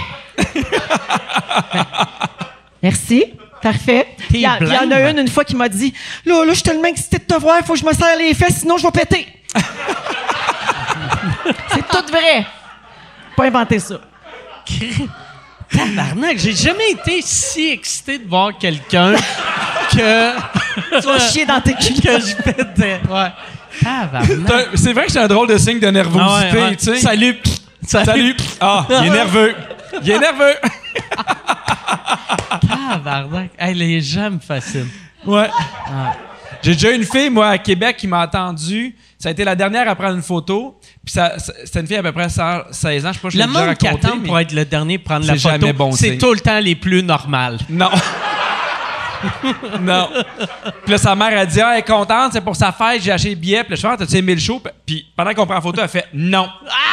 Merci. Parfait. Il y en a une fois qui m'a dit là, je suis tellement excitée de te voir, il faut que je me serre les fesses, sinon je vais péter. C'est tout vrai. Pas inventé ça. Tabarnak, j'ai jamais été si excité de voir quelqu'un que. Tu vas chier dans tes culottes. Que je pétais. Ouais. Tabarnak. C'est vrai que c'est un drôle de signe de nervosité, tu sais. Salut. Salut. Ah, il est nerveux. Il est nerveux. Tabarnak. Hey, les gens me fascinent. Ouais. J'ai déjà une fille, moi, à Québec, qui m'a attendu. Ça a été la dernière à prendre une photo. Puis c'était une fille à peu près 16 ans. Je sais pas, je l'ai Le déjà monde qui raconté, attend pour être le dernier à prendre la c'est photo, jamais bon c'est signe. tout le temps les plus normales. Non. Non. Puis là, sa mère a dit, elle est contente, c'est pour sa fête, j'ai acheté le billet. Puis là, je fais, t'as-tu aimé le show? Puis pendant qu'on prend la photo, elle fait, non.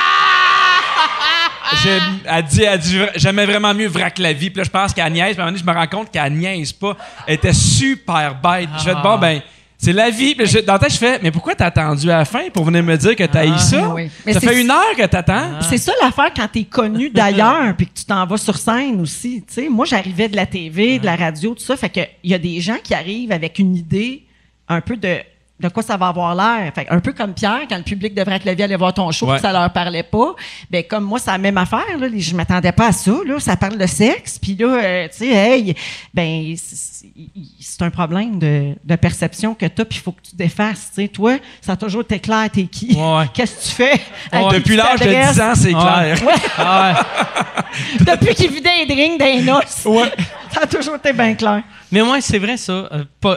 Elle dit, j'aimais vraiment mieux vrac la vie. Puis là, je pense qu'elle niaise. Puis à un moment donné, je me rends compte qu'elle niaise pas. Elle était super bête. Je fais, bon, ben, c'est la vie. Puis dans la tête, je fais, mais pourquoi t'as attendu à la fin pour venir me dire que t'as eu ça? Oui. Ça fait 1 heure que t'attends. C'est ça l'affaire quand t'es connu d'ailleurs puis que tu t'en vas sur scène aussi. Tu sais, moi, j'arrivais de la TV, de la radio, tout ça. Fait que il y a des gens qui arrivent avec une idée un peu de quoi ça va avoir l'air. Fait un peu comme Pierre, quand le public de Vrac-Lévis allait voir ton show, puis ça leur parlait pas. Ben comme moi, c'est la même affaire. Là, je m'attendais pas à ça. Là, ça parle de sexe. Puis là, tu sais, hey, ben c'est un problème de perception que t'as. Puis il faut que tu défasses. Tu sais, toi, ça a toujours été clair. T'es qui Ouais. Qu'est-ce que tu fais Depuis l'âge de 10 ans, c'est clair. Ouais. Depuis qu'il vidait les drinks des noces. Ouais. Ça a toujours été bien clair. Mais ouais, c'est vrai ça.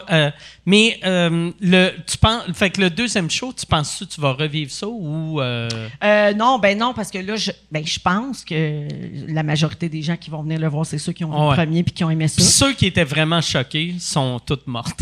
Tu penses, fait que le deuxième show, tu penses que tu vas revivre ça ou Non, parce que là, je pense que la majorité des gens qui vont venir le voir, c'est ceux qui ont vu le premier puis qui ont aimé ça. Puis ceux qui étaient vraiment choqués sont toutes mortes.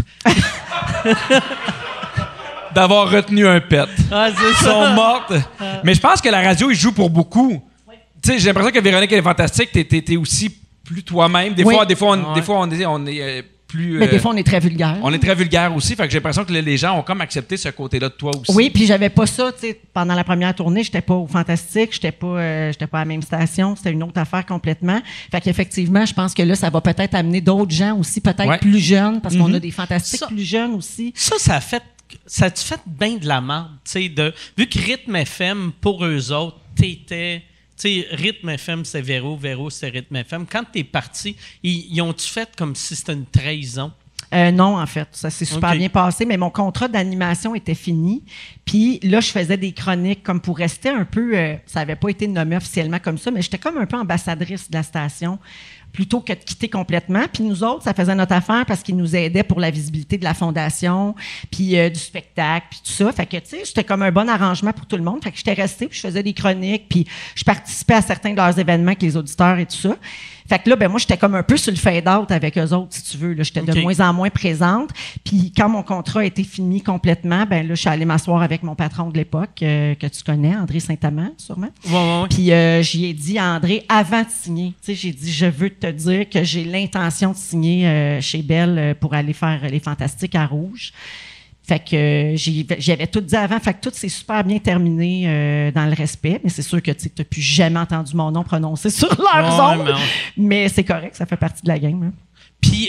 D'avoir retenu un pet. Ah, c'est Ils sont mortes. Mais je pense que la radio, ils jouent pour beaucoup. Tu sais, j'ai l'impression que Véronique, elle est fantastique. T'es aussi plus toi-même. Des fois, on est plus... Mais des fois, on est très vulgaire. On est très vulgaire aussi. Fait que j'ai l'impression que les gens ont comme accepté ce côté-là de toi aussi. Oui, puis j'avais pas ça, tu sais, pendant la première tournée, j'étais pas au Fantastique, j'étais pas à la même station, c'était une autre affaire complètement. Fait qu'effectivement, je pense que là, ça va peut-être amener d'autres gens aussi, peut-être plus jeunes, parce qu'on a des Fantastiques plus jeunes aussi. Ça a-tu fait bien de la merde, tu sais, vu que Rythme FM, pour eux autres, t'étais... Tu sais, Rythme FM, c'est Véro, c'est Rythme FM. Quand t'es parti, ils ont-tu fait comme si c'était une trahison? Non, en fait. Ça s'est super bien passé, mais mon contrat d'animation était fini. Puis là, je faisais des chroniques comme pour rester un peu... ça n'avait pas été nommé officiellement comme ça, mais j'étais comme un peu ambassadrice de la station plutôt que de quitter complètement. Puis nous autres, ça faisait notre affaire parce qu'ils nous aidaient pour la visibilité de la fondation, puis du spectacle, puis tout ça. Fait que, tu sais, c'était comme un bon arrangement pour tout le monde. Fait que j'étais restée, puis je faisais des chroniques, puis je participais à certains de leurs événements avec les auditeurs et tout ça. Fait que là, ben moi, j'étais comme un peu sur le fade-out avec eux autres, si tu veux. Là, j'étais de moins en moins présente. Puis quand mon contrat a été fini complètement, ben là, je suis allée m'asseoir avec mon patron de l'époque, que tu connais, André Saint-Amand, sûrement. Ouais. Puis j'y ai dit à André, avant de signer, tu sais, j'ai dit, je veux te dire que j'ai l'intention de signer chez Bell pour aller faire les Fantastiques à Rouge. Fait que j'avais tout dit avant, fait que tout s'est super bien terminé dans le respect, mais c'est sûr que tu n'as plus jamais entendu mon nom prononcé sur leur zone, mais c'est correct, ça fait partie de la game. Hein. Puis,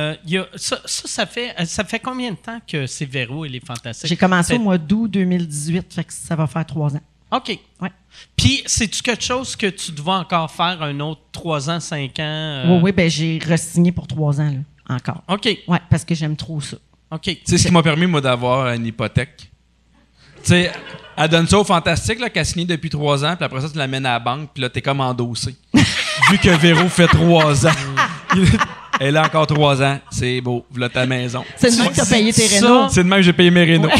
ça fait combien de temps que c'est Véro et les Fantastiques? J'ai commencé au mois d'août 2018, fait que ça va faire 3 ans. OK. Ouais. Puis, c'est-tu quelque chose que tu dois encore faire un autre 3 ans, 5 ans? Oui, ben j'ai re-signé pour 3 ans, là, encore. OK. Oui, parce que j'aime trop ça. OK. C'est ce qui m'a permis, moi, d'avoir une hypothèque. Tu sais, elle donne ça au Fantastique, là, qu'elle a signé depuis 3 ans, puis après ça, tu l'amènes à la banque, puis là, t'es comme endossé. Vu que Véro fait 3 ans. Elle a encore 3 ans. C'est beau. Voilà ta maison. C'est de même que tu as payé tes rénaux. C'est de même que j'ai payé mes rénaux.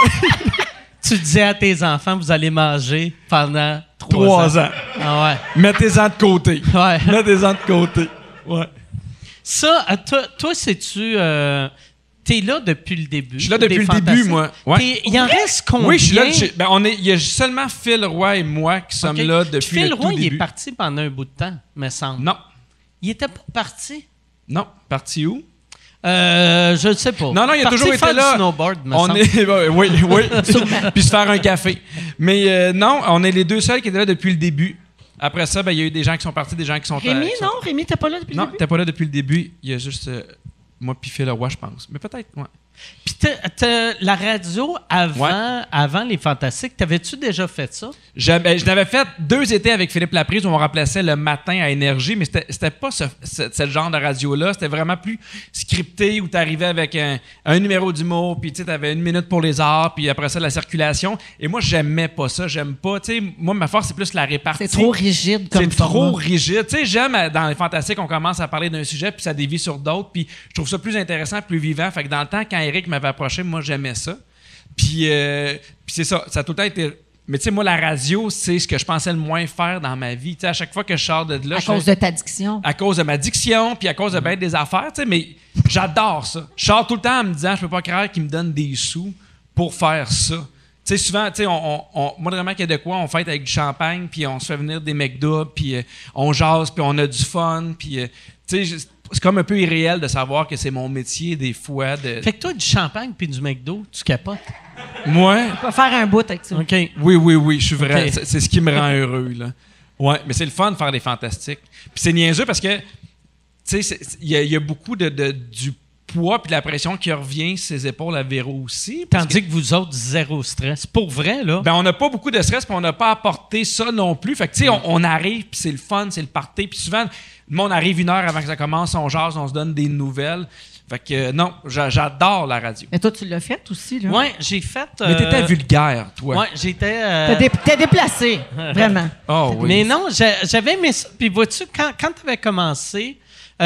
Tu disais à tes enfants, vous allez manger pendant 3 ans. Ah ouais. Mettez-en de côté. Ouais. Mettez-en de côté. Ouais. Ça, toi c'est-tu... T'es là depuis le début. Je suis là depuis le début, moi. Ouais. Il en reste combien? Oui, je suis là. Il y a seulement Phil Roy et moi qui sommes là depuis le tout début. Phil Roy, il est parti pendant un bout de temps, me semble. Non. Il était pas parti? Non. Parti où? Je ne sais pas. Non, il a toujours été là. Du snowboard, me semble. Oui. Puis se faire un café. Mais non, on est les 2 seuls qui étaient là depuis le début. Après ça, il y a eu des gens qui sont partis, des gens qui sont... Rémi, non? Rémi, t'es pas là depuis le début? Non, t'es pas là depuis le début. Il y a juste... moi puis Phil Roy, je pense. Mais peut-être, ouais. Puis la radio, avant les Fantastiques, t'avais-tu déjà fait ça? Je n'avais fait 2 étés avec Philippe Laprise où on remplaçait le matin à Énergie, mais c'était pas ce genre de radio-là. C'était vraiment plus scripté où tu arrivais avec un numéro d'humour, puis tu avais 1 minute pour les arts, puis après ça, la circulation. Et moi, j'aimais pas ça. J'aime pas. Moi, ma force, c'est plus la répartie. C'est trop rigide comme C'est trop rigide. Tu sais, j'aime, dans les Fantastiques, on commence à parler d'un sujet, puis ça dévie sur d'autres, puis je trouve ça plus intéressant, plus vivant. Fait que dans le temps, quand Eric m'avait approché, moi, j'aimais ça. Puis c'est ça. Ça a tout le temps été... Mais tu sais, moi, la radio, c'est ce que je pensais le moins faire dans ma vie. Tu sais, à chaque fois que je sors de là... À cause de ta diction. À cause de ma diction, puis à cause de bien des affaires, tu sais, mais j'adore ça. Je sors tout le temps en me disant, je peux pas croire qu'ils me donnent des sous pour faire ça. Tu sais, souvent, tu sais, moi, vraiment, québécois, on fête avec du champagne, puis on se fait venir des McDo, puis on jase, puis on a du fun, puis... tu sais, c'est comme un peu irréel de savoir que c'est mon métier des fois. Fait que toi, du champagne puis du McDo, tu capotes? Moi? Tu vas faire un bout avec ça. OK. Oui, je suis vrai. Okay. C'est ce qui me rend heureux, là. Ouais, mais c'est le fun de faire des Fantastiques. Puis c'est niaiseux parce que, tu sais, il y a beaucoup du poids puis de la pression qui revient sur ses épaules à Véro aussi. Tandis que vous autres, zéro stress. Pour vrai, là. Ben, on n'a pas beaucoup de stress puis on n'a pas apporté ça non plus. Fait que, tu sais, on arrive puis c'est le fun, c'est le party. Puis souvent, le monde arrive 1 heure avant que ça commence, on jase, on se donne des nouvelles. Fait que non, j'adore la radio. Mais toi, tu l'as fait aussi, là? Oui, j'ai fait... Mais t'étais vulgaire, toi. Oui, j'étais... T'es déplacé, vraiment. Oh, oui. Mais non, j'avais aimé ça. Puis vois-tu, quand t'avais commencé,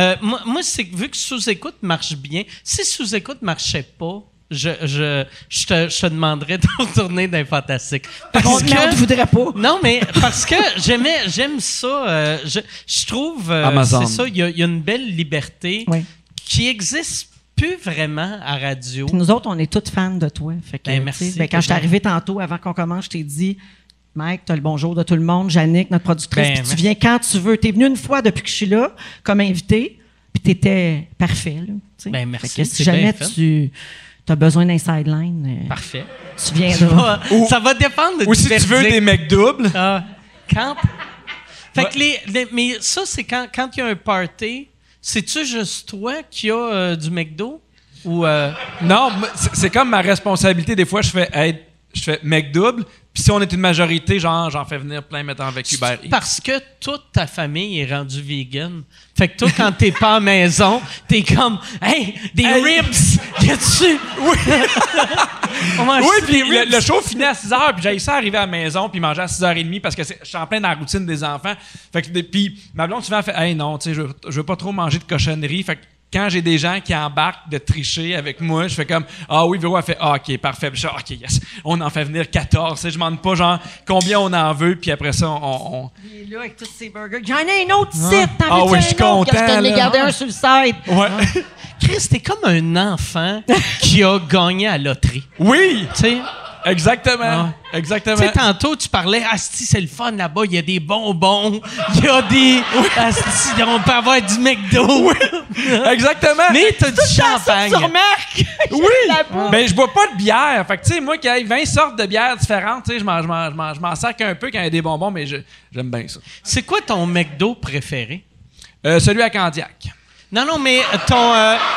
moi c'est que vu que Sous-Écoute marche bien, si Sous-Écoute marchait pas, je te demanderais de retourner dans les Fantastiques. Parce que on ne voudrait pas. Non, mais parce que j'aime ça. Je trouve Amazon. c'est ça. Il y a une belle liberté qui existe plus vraiment à radio. Puis nous autres, on est tous fans de toi. Fait que, merci. Quand je suis arrivé tantôt, avant qu'on commence, je t'ai dit, Mike, t'as le bonjour de tout le monde. Jannick, notre productrice, puis tu viens quand tu veux. T'es venu une fois depuis que je suis là, comme invité, puis t'étais parfait. Là, merci. Fait que si jamais tu as besoin d'un sideline, parfait. Tu viendras. Ça va dépendre de ou si tu veux des McDoubles. Fait que mais ça, c'est quand il y a un party, c'est-tu juste toi qui a du McDo? Ou Non, c'est comme ma responsabilité. Des fois, je fais McDouble, puis si on est une majorité, genre, j'en fais venir plein mettant avec Uber Eats. Parce que toute ta famille est rendue vegan. Fait que toi, quand t'es pas à la maison, t'es comme « Hey, des ribs! Y a-tu? » Oui! Puis le show finit à 6h, puis j'ai ça arriver à la maison, puis manger à 6h30 parce que je suis en plein dans la routine des enfants. Fait que puis ma blonde souvent fait « Hey, non, tu sais, je veux pas trop manger de cochonneries. » Fait que quand j'ai des gens qui embarquent de tricher avec moi, je fais comme « Ah oui, Véro, elle fait « Ah, OK, parfait. » Puis je fais « OK, yes. On en fait venir 14. » Je demande pas, genre, combien on en veut, puis après ça, on... Il est là avec tous ses burgers. J'en ai un autre site. Ah oui, je suis content. Je te l'ai gardé un sur le site. Ouais. Chris, t'es comme un enfant qui a gagné à la loterie. Oui! Tu sais? Exactement. Exactement. Tu sais, tantôt, tu parlais, Asti, c'est le fun là-bas, il y a des bonbons, il y a des. Asti, on peut avoir du McDo. Oui. Exactement. Mais t'as du champagne. Tu remarques? Oui. Ben, je bois pas de bière. Fait que, tu sais, moi, qu'il y ait 20 sortes de bières différentes, tu sais, je m'en sac un peu quand il y a des bonbons, mais j'aime bien ça. C'est quoi ton McDo préféré? Celui à Candiac. Non, mais ton.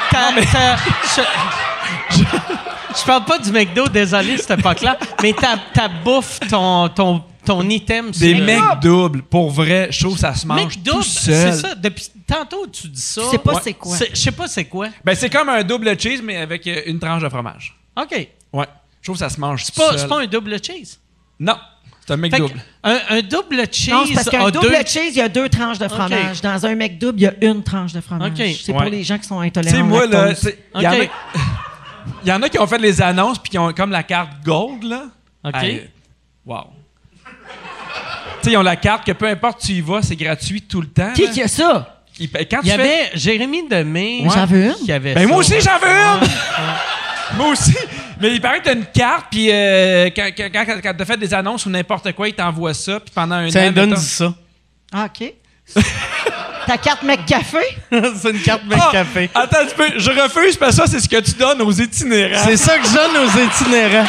Je parle pas du McDo, désolé, cette époque-là, mais ta bouffe, ton item, des McDouble, pour vrai, je trouve que ça se mange tout seul. C'est ça. Depuis tantôt, tu dis ça. Je sais pas c'est quoi. Je sais pas c'est quoi. Ben, c'est comme un double cheese, mais avec une tranche de fromage. OK. Ouais. Je trouve que ça se mange C'est tout seul. pas un double cheese? Non. C'est un McDouble. Un double cheese. Non, c'est parce qu'un double cheese, il y a 2 tranches de fromage. Okay. Dans un McDouble, il y a 1 tranche de fromage. Okay. C'est pour les gens qui sont intolérants. Tu sais, moi, là, OK. Il y en a qui ont fait les annonces puis qui ont comme la carte Gold, là. OK. Hey, wow. Tu sais, ils ont la carte que peu importe où tu y vas, c'est gratuit tout le temps. Qui a ça? Quand Il y avait Jérémy Demé. J'en veux une. Qui avait ben ça, moi aussi, j'en veux une! Ouais. Moi aussi. Mais il paraît que t'as une carte, puis quand t'as fait des annonces ou n'importe quoi, ils t'envoient ça, puis pendant un an... Donne ça. Ah, OK. Ta carte McCafé? C'est une carte McCafé. Attends un petit peu, je refuse, parce que ça, c'est ce que tu donnes aux itinérants. C'est ça que je donne aux itinérants.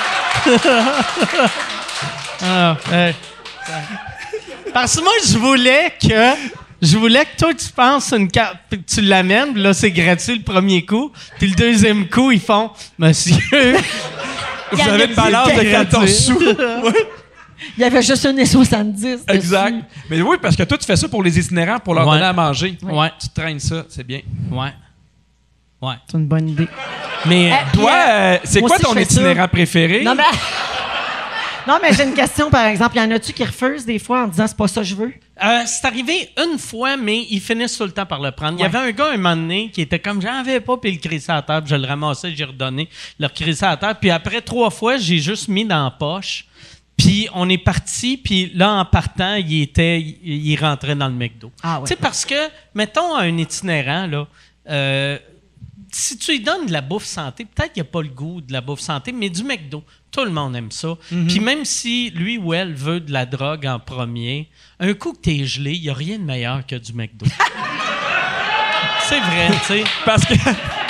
Parce que moi, je voulais que toi, tu penses une carte, puis que tu l'amènes, puis là, c'est gratuit le premier coup. Puis le deuxième coup, ils font « Monsieur, vous avez une balance de 14 sous. » Il y avait juste 1,70 $. Exact. Mais oui, parce que toi, tu fais ça pour les itinérants, pour leur donner à manger. Ouais. Tu traînes ça, c'est bien. Ouais. C'est une bonne idée. Mais Toi, c'est moi quoi aussi, ton je fais ça. itinérant préféré? Non, mais j'ai une question, par exemple. Y en a-tu qui refusent des fois en disant « c'est pas ça que je veux ». c'est arrivé une fois, mais ils finissent tout le temps par le prendre. Il y avait un gars, un moment donné, qui était comme « j'en avais pas », puis il crissait à la table. Je le ramassais, j'ai redonné, le crissait à la table. Puis après 3 fois, j'ai juste mis dans la poche. Puis on est parti, puis là, en partant, il rentrait dans le McDo. Ah ouais. Tu sais, parce que, mettons, un itinérant, là, si tu lui donnes de la bouffe santé, peut-être qu'il n'y a pas le goût de la bouffe santé, mais du McDo, tout le monde aime ça. Puis même si lui ou elle veut de la drogue en premier, un coup que t'es gelé, il n'y a rien de meilleur que du McDo. C'est vrai, tu sais. Parce que...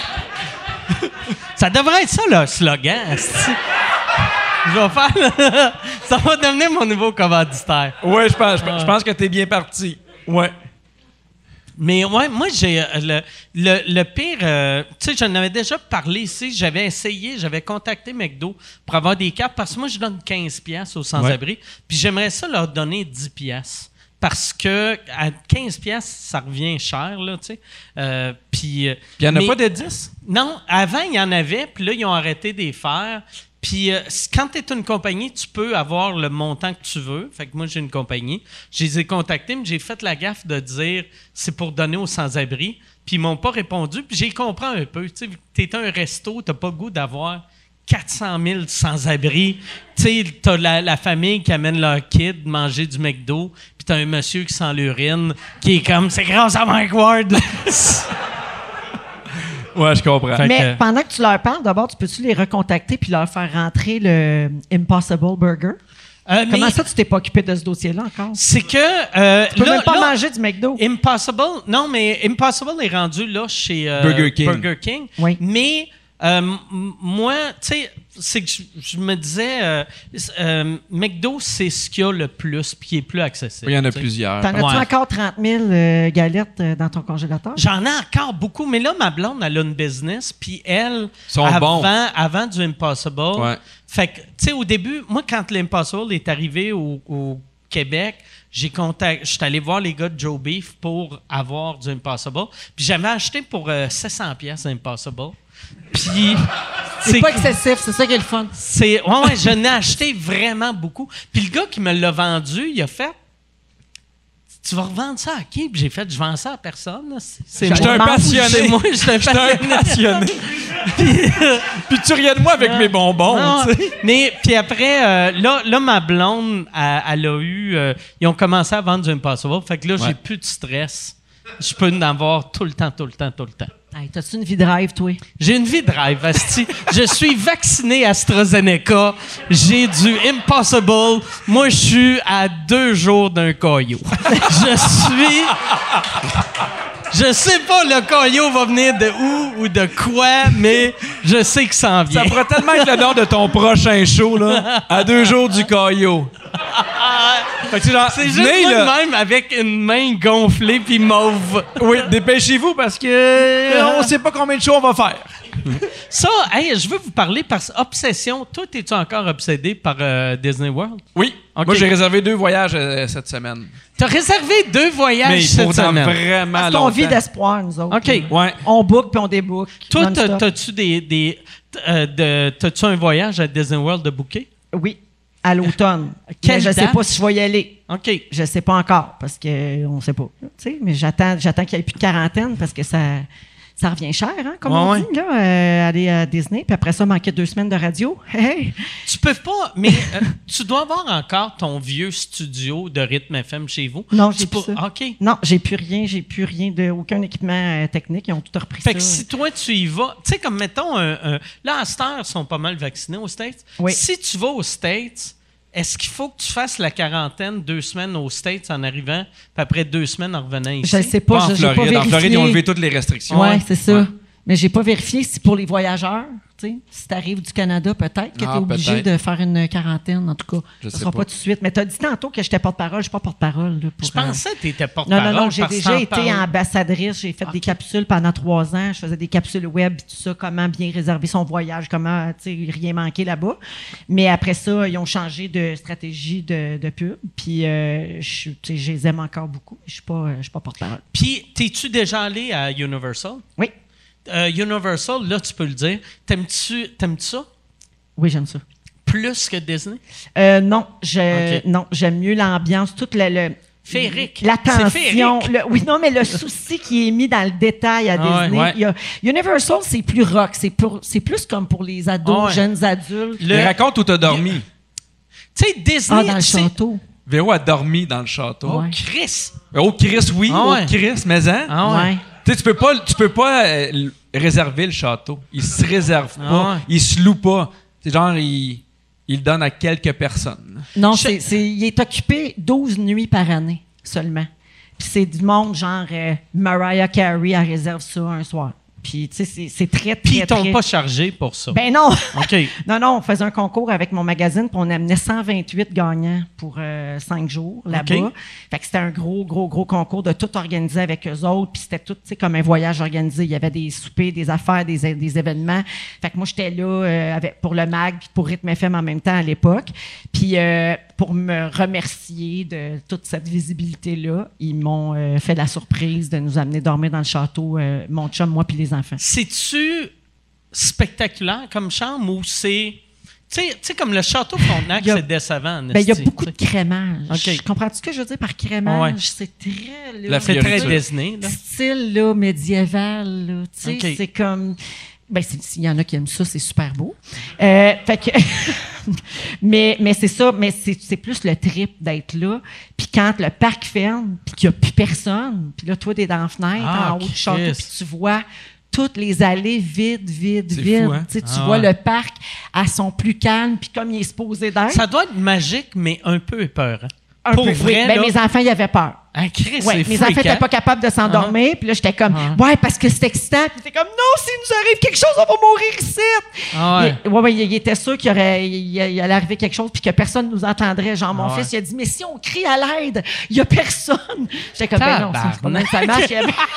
Ça devrait être ça, le slogan. Je vais faire... Ça va devenir mon nouveau commanditaire. Ouais, je pense que t'es bien parti. Ouais. Mais ouais, moi, j'ai le pire... tu sais, j'en avais déjà parlé ici. J'avais contacté McDo pour avoir des cartes parce que moi, je donne 15$ aux sans-abri. Puis j'aimerais ça leur donner 10$. Parce que à 15$, ça revient cher, là, tu sais. Puis il n'y en a pas de 10? Non, avant, il y en avait. Puis là, ils ont arrêté de les faire. Puis quand tu es une compagnie, tu peux avoir le montant que tu veux. Fait que moi, j'ai une compagnie. Je les ai contactés, mais j'ai fait la gaffe de dire c'est pour donner aux sans-abri. Puis ils m'ont pas répondu. Puis j'ai compris un peu. Tu sais, tu es un resto, tu n'as pas le goût d'avoir 400 000 sans-abri. Tu sais, tu as la famille qui amène leur kid manger du McDo. Puis tu as un monsieur qui sent l'urine qui est comme c'est grâce à Mike Ward. Ouais, je comprends. Mais pendant que tu leur parles, d'abord, peux-tu les recontacter puis leur faire rentrer le Impossible Burger? Comment ça, tu t'es pas occupé de ce dossier-là encore? C'est que... tu peux même pas manger du McDo. Impossible... Non, mais Impossible est rendu là chez Burger King. Oui. Mais moi, tu sais, c'est que je me disais... McDo, c'est ce qu'il y a le plus puis qui est plus accessible. Il y en a t'sais. plusieurs. T'en as-tu encore 30 000 galettes dans ton congélateur? J'en ai encore beaucoup, mais là, ma blonde, elle a une business, puis elle, avant du Impossible, fait que, tu sais, au début, moi, quand l'Impossible est arrivé au Québec, je suis allé voir les gars de Joe Beef pour avoir du Impossible, puis j'avais acheté pour 700$ Impossible. Puis... C'est pas excessif, c'est ça qui est le fun. Ouais, je n'ai acheté vraiment beaucoup. Puis le gars qui me l'a vendu, il a fait... Tu vas revendre ça à qui? Puis j'ai fait, je vends ça à personne. Je suis un passionné. C'est moi, je suis un passionné. Puis tu riais de moi avec mes bonbons. Tu sais. Mais puis après, là, ma blonde, elle a eu... ils ont commencé à vendre du Impossible. Fait que là, j'ai plus de stress. Je peux en avoir tout le temps. Hey, T'as-tu une vie de rêve, toi? J'ai une vie de rêve, asti. Je suis vacciné AstraZeneca. J'ai du Impossible. Moi, je suis à 2 jours d'un caillot. Je sais pas le caillot va venir de où ou de quoi, mais je sais que ça en vient. Ça pourrait tellement être le nom de ton prochain show, là. À 2 jours du caillot. Fait que c'est juste moi de même avec une main gonflée puis mauve. Oui, dépêchez-vous parce que on sait pas combien de shows on va faire. Ça, hey, je veux vous parler par obsession. Toi, es-tu encore obsédé par Disney World? Oui. Okay. Moi, j'ai réservé 2 voyages cette semaine. T'as réservé 2 voyages cette semaine? Vraiment parce qu'on vit d'espoir, nous autres. OK. Ouais. On book puis on débook. Toi, t'as-tu t'as-tu un voyage à Disney World de booker? Oui, à l'automne. Quelle je date? sais pas si je vais y aller. OK. Je sais pas encore parce qu'on sait pas. Tu sais, mais j'attends qu'il n'y ait plus de quarantaine parce que ça revient cher, hein, comme on dit, là, aller à Disney. Puis après ça, manquer 2 semaines de radio. Hey. Tu peux pas, mais tu dois avoir encore ton vieux studio de Rythme FM chez vous. Non, j'ai plus ça. OK. Non, j'ai plus rien, aucun équipement technique. Ils ont tout repris ça. Fait que si toi, tu y vas, tu sais, comme mettons, là, à cette heure, ils sont pas mal vaccinés aux States. Oui. Si tu vas aux States, est-ce qu'il faut que tu fasses la quarantaine 2 semaines aux States en arrivant, puis après 2 semaines en revenant ici? Je ne sais pas, Pas en j'ai pas Floride. vérifié. En Floride, ils ont levé toutes les restrictions. Oui, c'est ça. Ouais. Mais j'ai pas vérifié si pour les voyageurs, tu sais, si tu arrives du Canada, peut-être que tu es obligé peut-être. de faire une quarantaine. En tout cas, Je ça sais sera pas tout de suite. Mais tu as dit tantôt que j'étais porte-parole. Je suis pas porte-parole. Là, Je pensais que tu étais porte-parole. Non, j'ai parce que déjà t'en été parles. ambassadrice. J'ai fait des capsules pendant 3 ans. Je faisais des capsules web, tout ça, comment bien réserver son voyage, comment rien manquer là-bas. Mais après ça, ils ont changé de stratégie de pub. Puis, je les aime encore beaucoup. Je suis pas porte-parole. Puis, t'es-tu déjà allé à Universal? Oui. Universal, là, tu peux le dire. T'aimes-tu ça? Oui, j'aime ça. Plus que Disney? Non, j'aime mieux l'ambiance, tout le féerique. l'attention. C'est féerique. Oui, non, mais le souci qui est mis dans le détail à Disney. ouais. Il y a, Universal, c'est plus rock. C'est plus comme pour les ados, jeunes adultes. Mais raconte où t'as dormi. Tu sais, Disney... Dans le château. Véro a dormi dans le château. Ouais. Chris! Oh, Chris, oui. Ah ouais. Oh, Chris, mais hein? Ah ouais. Ouais. Tu sais, tu peux pas réserver le château. Il se réserve pas. Ah ouais. Il se loue pas. C'est genre, il le donne à quelques personnes. Non, il est occupé 12 nuits par année seulement. Puis c'est du monde genre Mariah Carey, elle réserve ça un soir. Puis, tu sais, c'est très, très, Puis ils t'ont très... pas chargé pour ça. Ben non! OK. Non, on faisait un concours avec mon magazine, puis on amenait 128 gagnants pour 5 jours là-bas. OK. Fait que c'était un gros concours de tout organiser avec eux autres, puis c'était tout, tu sais, comme un voyage organisé. Il y avait des soupers, des affaires, des événements. Fait que moi, j'étais là pour le mag, puis pour Rythme FM en même temps à l'époque. Puis pour me remercier de toute cette visibilité-là, ils m'ont fait la surprise de nous amener dormir dans le château, mon chum, moi, puis les enfants. C'est-tu spectaculaire comme chambre ou c'est... Tu sais, comme le château Frontenac, c'est décevant. Ben, il y a beaucoup de crémage. OK. Comprends-tu ce que je veux dire par crémage? Ouais. C'est très... Là, La C'est très fioriture. Disney, là. style là, médiéval. Là, tu sais, OK. c'est comme... Ben, s'il y en a qui aiment ça, c'est super beau. Fait que... mais c'est ça, mais c'est plus le trip d'être là. Puis quand le parc ferme, puis qu'il n'y a plus personne, puis là, toi, t'es dans la fenêtre, en haut du château, Chris. puis tu vois toutes les allées vides. fou, hein? Tu sais, tu Ah vois ouais. le parc à son plus calme, puis comme il est supposé d'être. Ça doit être magique, mais un peu épeurant. Un Pour peu, vrai, oui. Ben, là. mes enfants, ils avaient peur. Ah, Chris, Ouais, c'est mes enfants freakant. n'étaient pas capables de s'endormir. Puis là, j'étais comme, Ah. ouais, parce que c'est excitant. Puis t'es comme, non, s'il nous arrive quelque chose, on va mourir ici. Ah ouais. Il était sûr qu'il allait arriver quelque chose puis que personne nous entendrait. Genre, mon Ah ouais. fils, il a dit, mais si on crie à l'aide, il n'y a personne. J'étais comme, ben non, c'est pas mal, ça marche.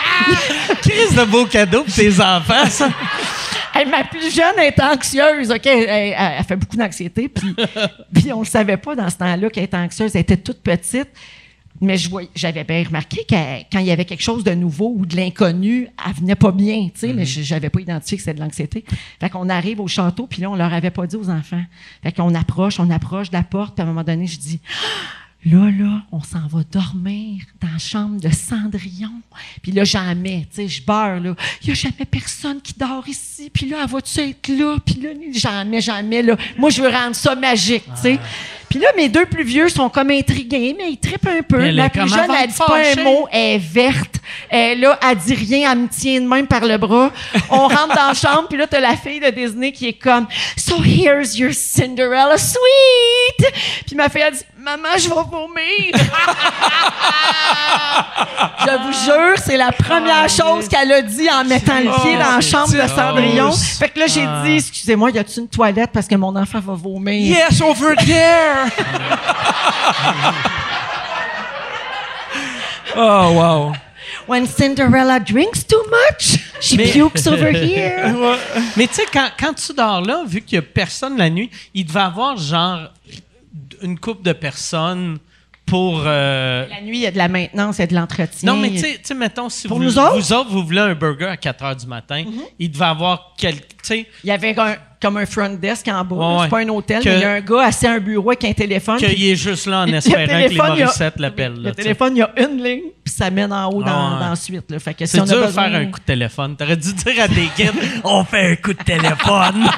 Chris de beau cadeau pour tes enfants, ça. Hey, ma plus jeune est anxieuse, OK? Elle fait beaucoup d'anxiété, puis on le savait pas dans ce temps-là qu'elle était anxieuse. Elle était toute petite. Mais j'avais bien remarqué que quand il y avait quelque chose de nouveau ou de l'inconnu, elle venait pas bien, tu sais, mais j'avais pas identifié que c'était de l'anxiété. Fait qu'on arrive au château, puis là, on leur avait pas dit aux enfants. Fait qu'on approche de la porte, puis à un moment donné, je dis... Là, on s'en va dormir dans la chambre de Cendrillon. Puis là, jamais, tu sais, je beurre, là. Il n'y a jamais personne qui dort ici. Puis là, elle va-tu être là? Puis là, jamais, là. Moi, je veux rendre ça magique, tu sais. Puis là, mes 2 plus vieux sont comme intrigués, mais ils trippent un peu. La plus jeune, elle dit pas un mot, elle est verte. Là, elle dit rien, elle me tient de même par le bras. On rentre dans la chambre, puis là, t'as la fille de Disney qui est comme « So here's your Cinderella suite! » Puis ma fille, elle dit « Maman, je vais vomir! » Je vous jure, c'est la première chose qu'elle a dit en mettant le pied dans la chambre de Cendrillon. Fait que là, j'ai dit « Excusez-moi, y a-tu une toilette parce que mon enfant va vomir? » Yes, over there! Oh, wow. When Cinderella drinks too much, she pukes over here. Mais tu sais, quand tu dors là, vu qu'il n'y a personne la nuit, il devait avoir genre une couple de personnes pour... La nuit, il y a de la maintenance, il y a de l'entretien. Non, mais tu sais, mettons, si pour vous, nous autres? vous autres, vous voulez un burger à 4 h du matin, il devait avoir il y avait comme un front desk en bas. Ouais, C'est pas un hôtel, que, mais il y a un gars assis à un bureau avec un téléphone. Qu'il est juste là en espérant que les Morissette l'appellent. Le téléphone, il y a une ligne, puis ça mène en haut dans la suite. Là. Fait que c'est dur de faire un coup de téléphone. T'aurais dû dire à des kids, on fait un coup de téléphone.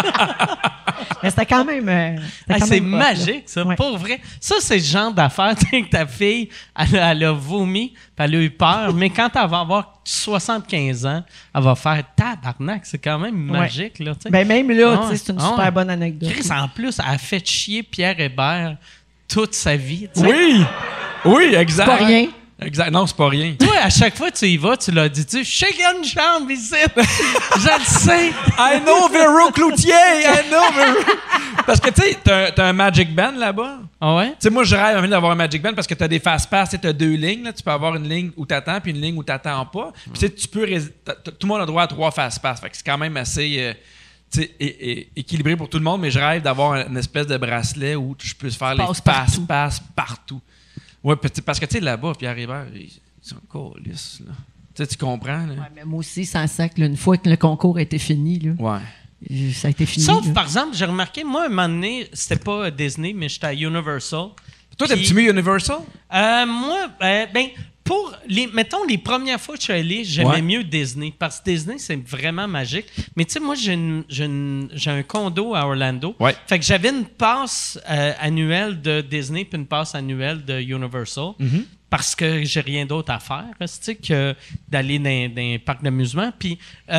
Mais c'était quand même. C'est magique, ça. Ouais. Pour vrai. Ça, c'est le genre d'affaire que ta fille, elle a vomi, puis elle a eu peur. Mais quand elle va avoir 75 ans, elle va faire tabarnak. C'est quand même magique. Là, ben même là, c'est une super bonne anecdote. Chris, en plus, elle a fait chier Pierre Hébert toute sa vie. Oui, exact. C'est pas rien. Exact. Non, c'est pas rien. Toi, à chaque fois que tu y vas, tu l'as dit, je sais qu'il y a une chambre ici. Je le sais. I know Véro Cloutier. I know Véro. Parce que, tu sais, t'as un Magic Band là-bas. Ah ouais? Tu sais, moi, je rêve d'avoir un Magic Band parce que t'as des fast-pass, t'as 2 lignes. Là. Tu peux avoir une ligne où t'attends puis une ligne où t'attends pas. Puis tu peux... Tout le monde a droit à 3 fast-pass. Fait que c'est quand même assez... équilibré pour tout le monde, mais je rêve d'avoir une espèce de bracelet où je peux faire les passe partout. Oui, parce que tu sais, là-bas, Pierre Hébert, ils sont encore lisses, là. Tu comprends, là? Ouais, mais moi aussi, sans sac, là, une fois que le concours a été fini, là, ça a été fini. Sauf, là. par exemple, j'ai remarqué, moi, un moment donné, c'était pas Disney, mais j'étais à Universal. Toi, t'aimes-tu mieux Universal? Moi, pour mettons, les premières fois que je suis allé, j'aimais mieux Disney. Parce que Disney, c'est vraiment magique. Mais tu sais, moi, j'ai un condo à Orlando. Ouais. Fait que j'avais une passe annuelle de Disney puis une passe annuelle de Universal. Mm-hmm. Parce que j'ai rien d'autre à faire, que d'aller dans un parc d'amusement. Puis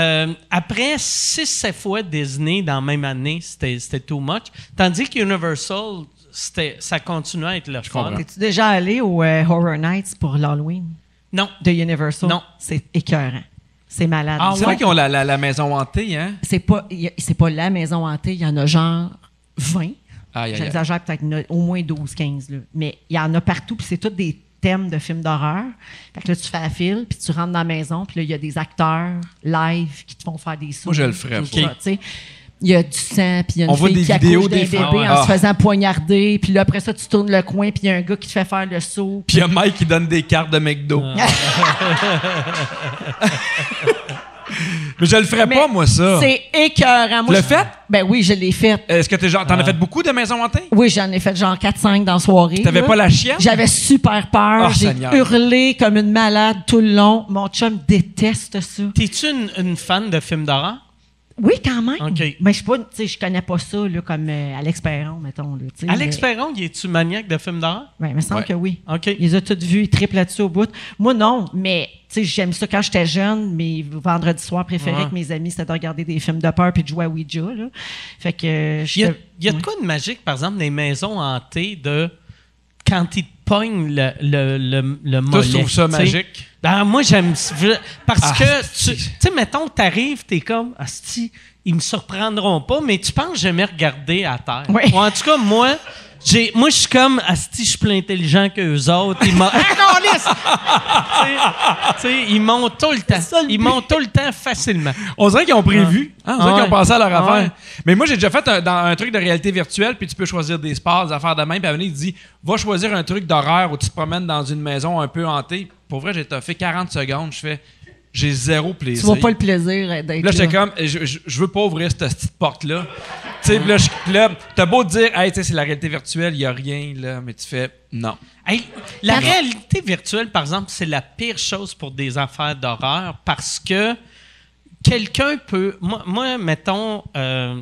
après 6-7 fois Disney dans la même année, c'était too much. Tandis que Universal... ça continue à être le fun. Es-tu déjà allé au Horror Nights pour l'Halloween? Non. De Universal? Non. C'est écœurant. C'est malade. C'est vrai qu'ils ont la maison hantée, hein? C'est pas la maison hantée. Il y en a genre 20. J'exagère peut-être au moins 12-15. Là. Mais il y en a partout, puis c'est tous des thèmes de films d'horreur. Fait que là, tu fais la file, puis tu rentres dans la maison, puis là, il y a des acteurs live qui te font faire des sauts. Moi, je le ferais pas. Il y a du sang, puis il y a une fille qui accouche d'un bébé en se faisant poignarder, puis là, après ça, tu tournes le coin, puis il y a un gars qui te fait faire le saut. Puis il y a Mike qui donne des cartes de McDo. Mais je le ferais pas, moi, ça. C'est écœurant. Tu l'as fait? Ben oui, je l'ai fait. Est-ce que t'en as fait beaucoup de maisons hantées? Oui, j'en ai fait genre 4-5 dans la soirée. T'avais pas la chienne? J'avais super peur. J'ai hurlé comme une malade tout le long. Mon chum déteste ça. T'es-tu une fan de films d'horreur? Oui, quand même. Okay. Mais je connais pas ça là, comme Alex Perron, mettons. Là, Alex Perron, es-tu maniaque de films d'horreur? Oui, il me semble que oui. Okay. Il les a tous vus, il triple là-dessus au bout. Moi, non, mais j'aime ça quand j'étais jeune. Mes vendredis soirs préférés avec mes amis, c'était de regarder des films de peur puis de jouer à Ouija. Là. Fait que il y a de quoi de magique, par exemple, des maisons hantées de quand ils te pognent le mollet. Toi, tu trouves ça magique? Ben, moi, j'aime parce que, tu sais, mettons, t'arrives, t'es comme, asti, ils me surprendront pas, mais tu penses jamais regarder à terre. Oui. En tout cas, moi, je suis comme, asti, je suis plus intelligent qu'eux autres. Ils m'ont... ils montent tout le temps. Ils montent tout le temps facilement. On dirait qu'ils ont prévu. On dirait qu'ils ont pensé à leur affaire. Ouais. Mais moi, j'ai déjà fait un truc de réalité virtuelle, puis tu peux choisir des sports, des affaires de même, puis à venir, il dit, va choisir un truc d'horreur où tu te promènes dans une maison un peu hantée. Pour vrai, j'ai fait 40 secondes, j'ai zéro plaisir. Tu vois pas le plaisir d'être là. J'étais comme, je veux pas ouvrir cette petite porte-là. Tu sais, là, t'as beau te dire, hey, tu sais, c'est la réalité virtuelle, il y a rien, là, mais tu fais, non. Hey, la réalité virtuelle, par exemple, c'est la pire chose pour des affaires d'horreur parce que quelqu'un peut... Moi mettons...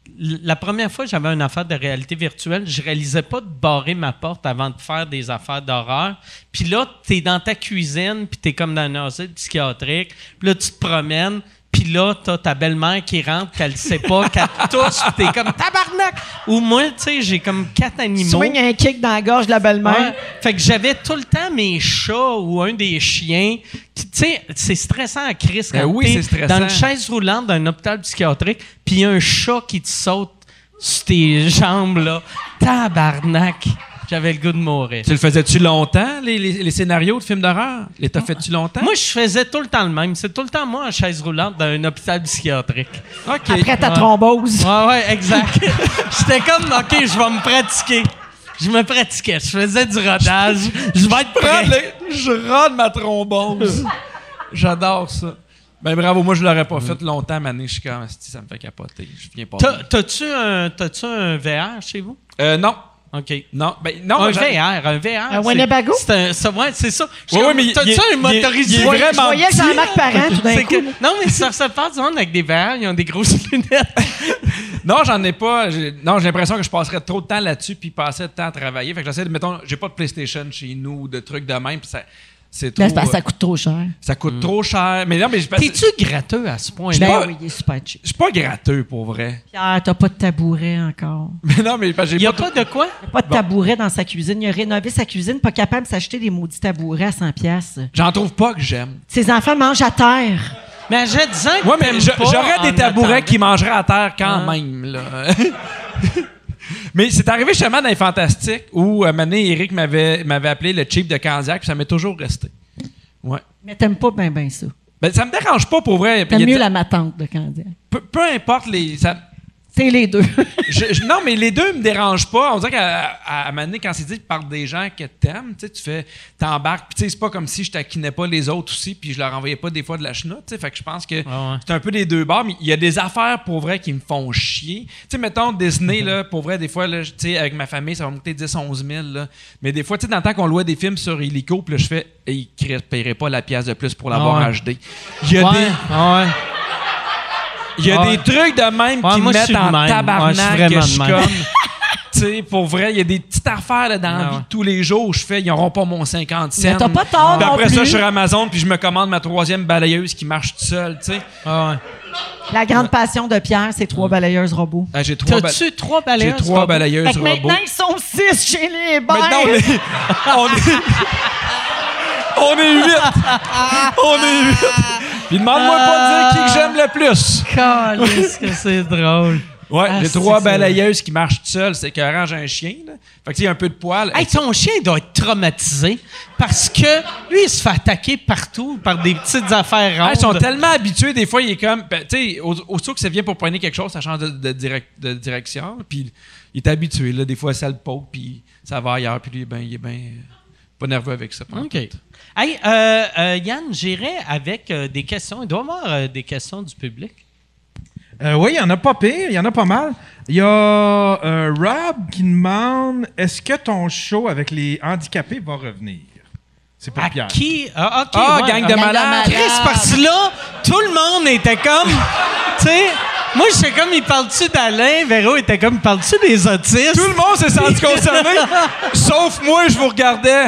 la première fois que j'avais une affaire de réalité virtuelle, je réalisais pas de barrer ma porte avant de faire des affaires d'horreur. Puis là, t'es dans ta cuisine, puis t'es comme dans un asile psychiatrique. Puis là, tu te promènes. Puis là, t'as ta belle-mère qui rentre, qu'elle sait pas, qu'elle tousse, pis t'es comme tabarnak! Ou moi, tu sais, j'ai comme 4 animaux. Swing un kick dans la gorge de la belle-mère. Ouais. Fait que j'avais tout le temps mes chats ou un des chiens. Tu sais, c'est stressant à Chris quand c'est stressant. dans une chaise roulante d'un hôpital psychiatrique, puis il y a un chat qui te saute sur tes jambes, là. Tabarnak! J'avais le goût de mourir. Tu le faisais-tu longtemps, les scénarios de films d'horreur? Les t'as fait-tu longtemps? Moi, je faisais tout le temps le même. C'est tout le temps moi en chaise roulante dans un hôpital psychiatrique. OK. Après ta thrombose. Ouais, exact. J'étais comme, OK, je vais me pratiquer. Je me pratiquais. Je faisais du rodage. Je vais être prêt. Je rode ma thrombose. J'adore ça. Ben bravo, moi je l'aurais pas fait longtemps, Mané. Je suis comme, ça me fait capoter. Je viens pas. T'as-tu un VR chez vous? Non. OK. Non, Un VR. Un Winnebago? C'est ça. Ouais, mais t'as-tu un motorisé? il est vraiment Je voyais Jean-Marc Parent tout d'un coup. Non, mais ça se passe du monde avec des VR, ils ont des grosses lunettes. Non, j'en ai pas. J'ai l'impression que je passerais trop de temps là-dessus puis passer de temps à travailler. Fait que j'essaie de, mettons, j'ai pas de PlayStation chez nous ou de trucs de même. Puis c'est trop. Là, ça coûte trop cher. Ça coûte trop cher. Mais non, mais T'es-tu gratteux à ce point-là? Ben oui, il est super cheap. je suis pas gratteux pour vrai. Pierre, t'as pas de tabouret encore. Mais non, mais j'ai Il y a pas de quoi? Il n'y a pas de tabouret dans sa cuisine. Il a rénové sa cuisine, pas capable de s'acheter des maudits tabourets à 100$. J'en trouve pas que j'aime. Ses enfants mangent à terre. Mais disant que Ouais, mais t'aimes pas j'aurais des en tabourets attendant. qui mangeraient à terre quand même, là. Mais c'est arrivé justement dans les Fantastiques où, à un moment donné, Eric m'avait appelé le cheap de Candiac, puis ça m'est toujours resté. Ouais. Mais t'aimes pas ben ça. Ben, ça me dérange pas pour vrai. T'aimes mieux la matante de Candiac. Peu importe les. C'est les deux. Non, mais les deux me dérangent pas. On dirait qu'à un moment donné, quand c'est dit par des gens que t'aimes, t'embarques. Puis tu sais, c'est pas comme si je taquinais pas les autres aussi, puis je leur envoyais pas des fois de la chenoute. Fait que je pense que c'est un peu des deux bords. Mais il y a des affaires pour vrai qui me font chier. Tu sais, mettons Disney, là, pour vrai, des fois, là, avec ma famille, ça va me coûter 10-11 000. Là. Mais des fois, tu sais, dans le temps qu'on louait des films sur Illico, puis là, je fais, ils ne paieraient pas la pièce de plus pour l'avoir HD. Il y a des. Il y a des trucs de même qui me mettent en tabarnak que je suis comme... Tu sais, pour vrai, il y a des petites affaires là, dans la vie de tous les jours. Je fais, ils n'auront pas mon 50 cents. Mais t'as pas tort Puis après non ça, plus. je suis sur Amazon puis je me commande ma 3e balayeuse qui marche toute seule, tu sais. La grande passion de Pierre, c'est 3 balayeuses robots. J'ai 3 T'as-tu 3 balayeuses? J'ai 3 balayeuses Fait que robots. maintenant, ils sont 6 chez les Hébert. Maintenant, on est 8. On est 8. Puis demande-moi pas de dire qui que j'aime le plus. Calisse que c'est drôle. Ouais, Ah, j'ai c'est 3 que balayeuses qui marchent toutes seules. C'est écœurant, j'ai un chien, là. Fait que tu sais, il y a un peu de poil. Hey, ton chien doit être traumatisé parce que lui, il se fait attaquer partout par des petites affaires rondes. Ils sont tellement habitués, des fois, il est comme. Tu sais, aussitôt que ça vient pour poigner quelque chose, ça change de direction. Puis il est habitué, là. Des fois, ça le poke, puis ça va ailleurs. Puis lui, il est bien pas nerveux avec ça. OK. Hey, Yann, j'irai avec des questions. Il doit y avoir des questions du public. Oui, il y en a pas pire, il y en a pas mal. Il y a Rob qui demande est-ce que ton show avec les handicapés va revenir? C'est pour À Pierre. qui? OK. Gang de malades. Chris, parce que là, tout le monde était comme. Tu sais, moi, j'étais comme, il parle-tu d'Alain? Véro était comme, il parle-tu des autistes? Tout le monde s'est senti concerné, sauf moi, je vous regardais.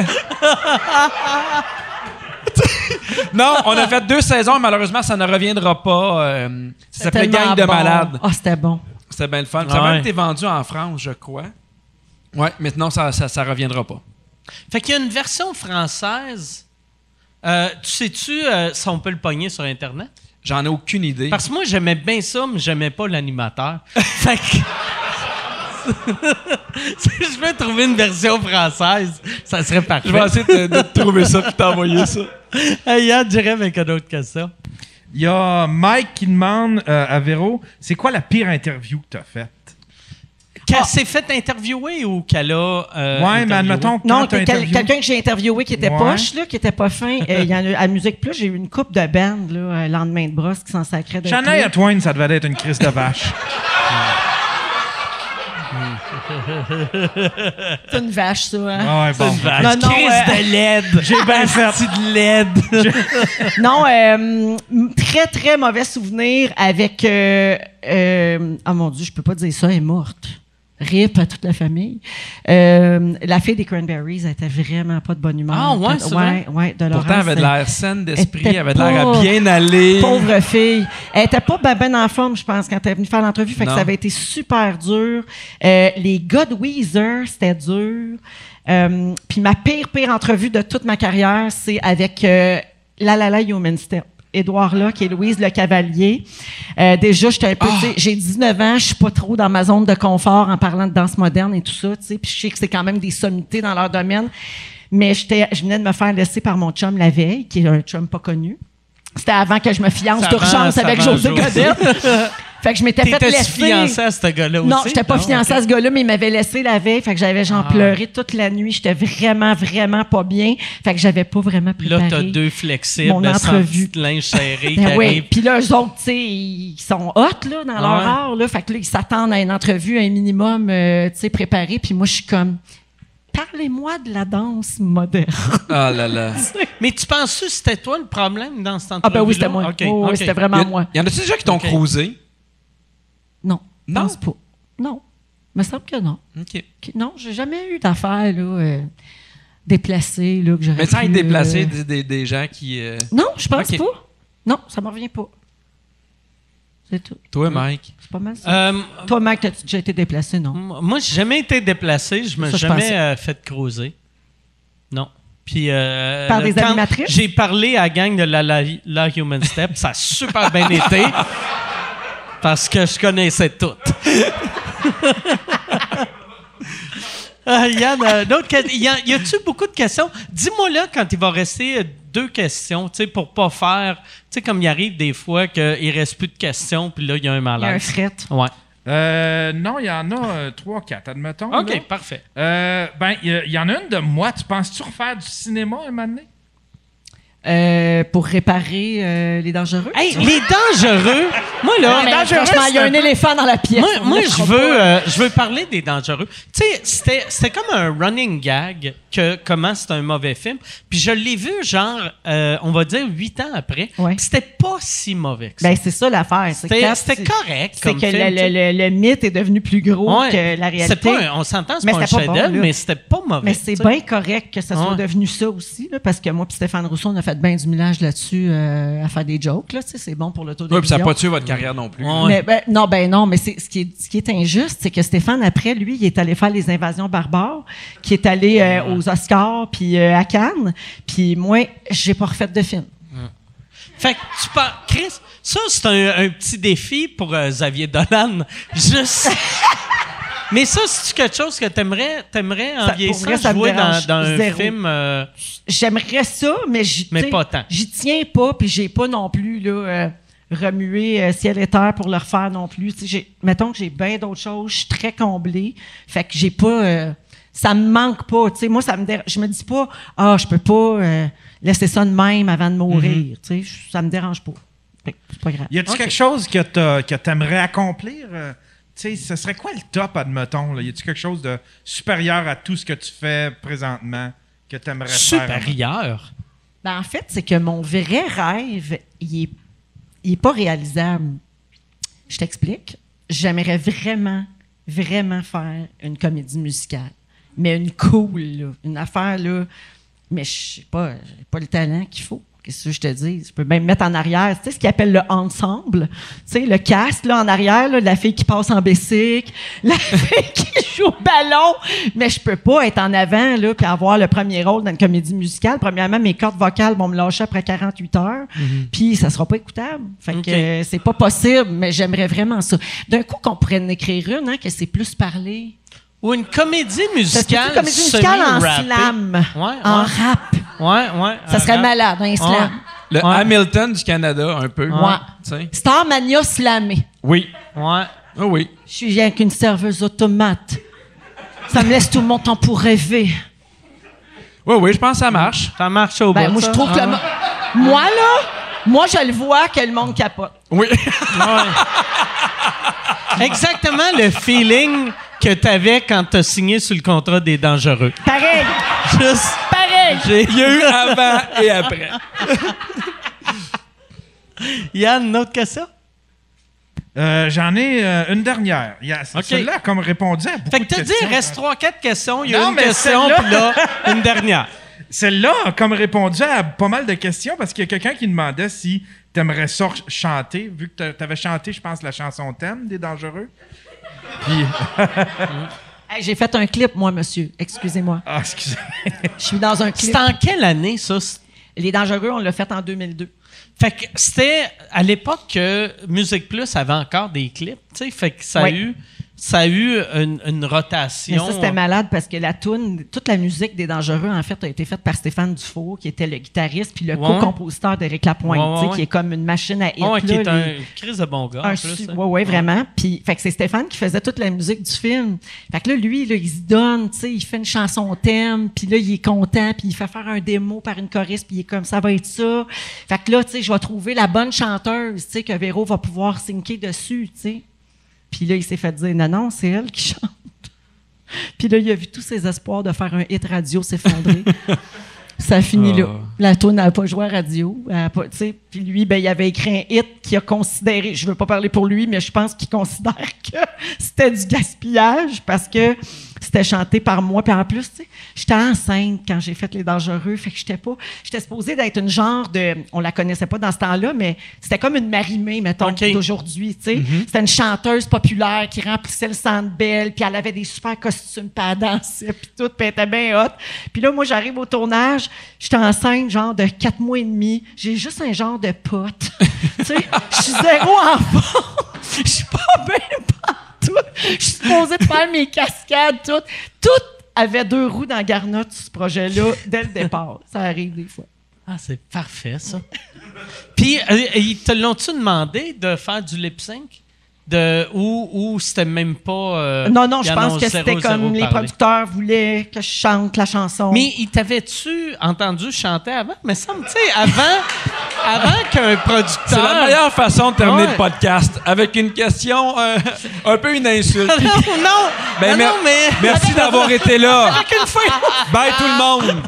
Non, on a fait 2 saisons, malheureusement, ça ne reviendra pas. Ça s'appelait Gang de malades. Ah, c'était bon. C'était bien le fun. Ça a même été vendu en France, je crois. Ouais, maintenant, ça reviendra pas. Fait qu'il y a une version française. Tu sais-tu si on peut le pogner sur Internet? J'en ai aucune idée. Parce que moi, j'aimais bien ça, mais j'aimais pas l'animateur. Fait que... si je peux trouver une version française, ça serait parfait. Je vais essayer de trouver ça et t'envoyer ça. Hey, Yann, j'irai avec une autre question. Il y a Mike qui demande à Véro c'est quoi la pire interview que tu as faite? Qu'elle s'est fait interviewer ou qu'elle a. Ouais, mais admettons que Non, quand tu as quelqu'un que j'ai interviewé qui était Ouais. poche, là, qui était pas fin. Il y en a à Musique Plus, j'ai eu une coupe de band, là, lendemain de brosse, qui s'en sacrait de Shania tout. Twain, ça devait être une crise de vache. C'est une vache, ça, hein? Ah ouais, bon. Une vache. Non, Crise de LED. J'ai bien fait. de LED. Non, très, très mauvais souvenir avec... oh mon Dieu, je peux pas dire ça, elle est morte. RIP à toute la famille. La fille des Cranberries, elle était vraiment pas de bonne humeur. Ah, ouais, c'est vrai? Ouais, de Pourtant, elle avait de l'air saine d'esprit, était elle avait de l'air à pas- bien aller. Pauvre fille. Elle était pas ben en forme, je pense, quand elle est venue faire l'entrevue. Fait que Non. ça avait été super dur. Les gars de Weezer, c'était dur. Puis ma pire entrevue de toute ma carrière, c'est avec La La La Human Step. Édouard Locke et Louise Le Cavalier. Déjà, j'étais un peu, tu sais, j'ai 19 ans, je suis pas trop dans ma zone de confort en parlant de danse moderne et tout ça, tu sais, puis je sais que c'est quand même des sommités dans leur domaine. Mais je venais de me faire laisser par mon chum la veille, qui est un chum pas connu. C'était avant que je me fiance d'urgence avec José Godin. Fait que je m'étais fait T'étais laisser. fiancé à ce gars-là aussi? Non, j'étais pas fiancée ok. à ce gars-là, mais il m'avait laissé la veille. Fait que j'avais pleuré toute la nuit. J'étais vraiment, vraiment pas bien. Fait que j'avais pas vraiment Puis là, préparé. t'as deux flexibles, mon entrevue. sans linge serré qui Ben oui. arrivent. Puis là, eux autres, tu sais, ils sont hot là, dans leur art. Là. Fait que là, ils s'attendent à une entrevue, un minimum, tu sais, préparé. Puis moi, je suis comme, parlez-moi de la danse moderne. Ah là là. Mais tu penses que c'était toi le problème dans cette Ah entrevue-là? ben oui, c'était moi. OK, Oh, oui, OK. c'était vraiment moi. Y en a-tu déjà qui t'ont Ok. cruisé? Non, je Non? pense pas. Non, me semble que non. OK. Non, j'ai jamais eu d'affaires là, déplacées là, que j'aurais Mais sans pu, être déplacé, des gens qui... Non, je pense Ok. pas. Non, ça me revient pas. C'est tout. Toi, Mike? C'est pas mal ça. Toi, Mac, t'as-tu déjà été déplacé, non? Moi, j'ai jamais été déplacé. Je me Ça, suis je jamais pensais. fait cruiser. Non. Puis, Par des quand animatrices? j'ai parlé à la gang de la Human Step, ça a super bien été parce que je connaissais tout. Yann, y a-tu beaucoup de questions? Dis-moi là quand il va rester 2 questions, tu sais, pour pas faire, tu sais, comme il arrive des fois qu'il reste plus de questions, puis là, il y a un Il y a un malaise. fret. Ouais. Non, il y en a 3, 4, admettons. OK, là. parfait. Ben, il y en a une de moi. Tu penses-tu refaire du cinéma un moment donné? Pour réparer les dangereux. Hey, les dangereux! Moi, là, Non, mais franchement, il y a un éléphant dans la pièce. Moi, On je le veux, fera pas. je veux parler des dangereux. Tu sais, c'était comme un running gag que comment c'est un mauvais film. Puis je l'ai vu, genre, on va dire 8 ans après. Ouais. Puis c'était pas si mauvais que ça. Ben, c'est ça l'affaire. C'est quand C'était correct C'est comme que film. tu sais. le mythe est devenu plus gros Ouais. que la réalité. C'est pas on s'entend, c'est Mais pas un c'était pas bon, chef-d'œuvre, là. mais c'était pas mauvais. Mais c'est tu sais. bien correct que ça soit Ouais. devenu ça aussi, là, parce que moi et Stéphane Rousseau, on a fait bien du millage là-dessus à faire des jokes. Là, tu sais, c'est bon pour le taux de Oui, puis ça n'a vision. pas tué votre carrière non plus. Ouais. Mais, non, mais ce qui est injuste, c'est que Stéphane, après, lui, il est allé faire les Invasions barbares, qui est allé aux Oscars, puis à Cannes, puis moi, j'ai pas refait de film. Fait que tu penses, Chris, ça c'est un petit défi pour Xavier Dolan. Juste. Mais ça, c'est quelque chose que t'aimerais en Ça, vieillissant pour vrai, ça me jouer dérange dans un zéro. film. J'aimerais ça, mais Mais tu sais, pas tant. J'y tiens pas, puis j'ai pas non plus là, remué ciel et terre pour le refaire non plus. Tu sais, mettons que j'ai bien d'autres choses, je suis très comblée, fait que j'ai pas... ça me manque pas, tu sais. Moi, je me dis pas, je peux pas laisser ça de même avant de mourir, tu sais. Ça me dérange pas. Fait que c'est pas grave. Y a-tu quelque chose que t'aimerais accomplir? Tu sais, ce serait quoi le top, admettons? Là? Y a-tu quelque chose de supérieur à tout ce que tu fais présentement que t'aimerais faire? Supérieur. Ben, en fait, c'est que mon vrai rêve, il est pas réalisable. Je t'explique. J'aimerais vraiment, vraiment faire une comédie musicale. Mais une cool, là. Une affaire, là. Mais je sais pas, j'ai pas le talent qu'il faut. Qu'est-ce que je te dis? Je peux même mettre en arrière, tu sais, ce qu'ils appellent le ensemble. Tu sais, le cast, là, en arrière, là, la fille qui passe en bicycle, la fille qui joue au ballon. Mais je peux pas être en avant, là, puis avoir le premier rôle dans une comédie musicale. Premièrement, mes cordes vocales vont me lâcher après 48 heures. Puis ça sera pas écoutable. Fait OK. que c'est pas possible, mais j'aimerais vraiment ça. D'un coup, qu'on pourrait en écrire une, hein, que c'est plus parlé. Ou une comédie Ça serait musicale. une comédie musicale en semi-rappée. slam. Ouais, En ouais. rap. Ouais. Ça serait malade, un slam. Le Ouais. Hamilton du Canada, un peu. Ouais. Tu sais. Starmania slamé. Oui. Ouais. Ah oui. Je suis rien qu'une serveuse automate. Ça me laisse tout mon temps pour rêver. Oui, oui, je pense que ça marche. Ça marche au Ben, bout, moi, je ça. trouve que moi, là, moi, je le vois que le monde capote. Oui. Exactement le feeling que t'avais quand t'as signé sur le contrat des Dangereux. Pareil! Juste Pareil! Il y a eu avant et après. Yann, une autre question? J'en ai une dernière. Celle-là a comme répondu à beaucoup Fait que de t'as questions. dit, il reste 3-4 questions. Il y a Non, une mais question, celle-là- puis là, une dernière. Celle-là a comme répondu à pas mal de questions parce qu'il y a quelqu'un qui demandait si t'aimerais ça chanter, vu que t'avais chanté, je pense, la chanson thème des Dangereux. Puis... Hey, j'ai fait un clip, moi, monsieur. Excusez-moi. Ah, excusez. Je suis dans un clip. C'était en quelle année, ça? Les Dangereux, on l'a fait en 2002. Fait que c'était à l'époque que Musique Plus avait encore des clips, tu sais. Fait que ça a eu une rotation. Mais ça, c'était malade parce que la toune, toute la musique des Dangereux, en fait, a été faite par Stéphane Dufault, qui était le guitariste, puis le co-compositeur d'Éric Lapointe, tu sais, qui est comme une machine à hit. Qui est un crise de bon gars, en plus. Oui, vraiment. Puis, fait que c'est Stéphane qui faisait toute la musique du film. Fait que là, lui, là, il se donne, tu sais, il fait une chanson thème, puis là, il est content, puis il fait faire un démo par une choriste, puis il est comme, ça va être ça. Fait que là, tu sais, je vais trouver la bonne chanteuse, tu sais, que Véro va pouvoir syncer dessus, tu sais. Puis là, il s'est fait dire, non, c'est elle qui chante. Puis là, il a vu tous ses espoirs de faire un hit radio s'effondrer. Ça a fini là. La toune n'a pas joué à radio. Puis lui, ben, il avait écrit un hit qu'il a considéré, je ne veux pas parler pour lui, mais je pense qu'il considère que c'était du gaspillage parce que c'était chanté par moi. Puis en plus, tu sais, j'étais enceinte quand j'ai fait Les Dangereux. Fait que j'étais supposée d'être une genre de, on la connaissait pas dans ce temps-là, mais c'était comme une Marie-Mé, mettons, d'aujourd'hui, tu sais. C'était une chanteuse populaire qui remplissait le Centre Bell, puis elle avait des super costumes, puis elle dansait, puis tout, puis elle était bien hot. Puis là, moi, j'arrive au tournage, j'étais enceinte, genre de 4 mois et demi. J'ai juste un genre de pote. Tu sais, je suis zéro en forme. Je suis pas bien partout. Je suis supposée de faire mes cascades, tout. Tout avait 2 roues dans la garnotte, ce projet-là, dès le départ. Ça arrive des fois. Ah, c'est parfait, ça. Puis, ils te l'ont-tu demandé de faire du lip-sync? Ou c'était même pas... non, je pense que c'était comme les producteurs voulaient que je chante la chanson. Mais t'avais-tu entendu chanter avant? Mais ça me, tu sais, avant qu'un producteur... C'est la meilleure façon de terminer le podcast, avec une question un peu une insulte. non, mais... Merci d'avoir été là. Bye tout le monde.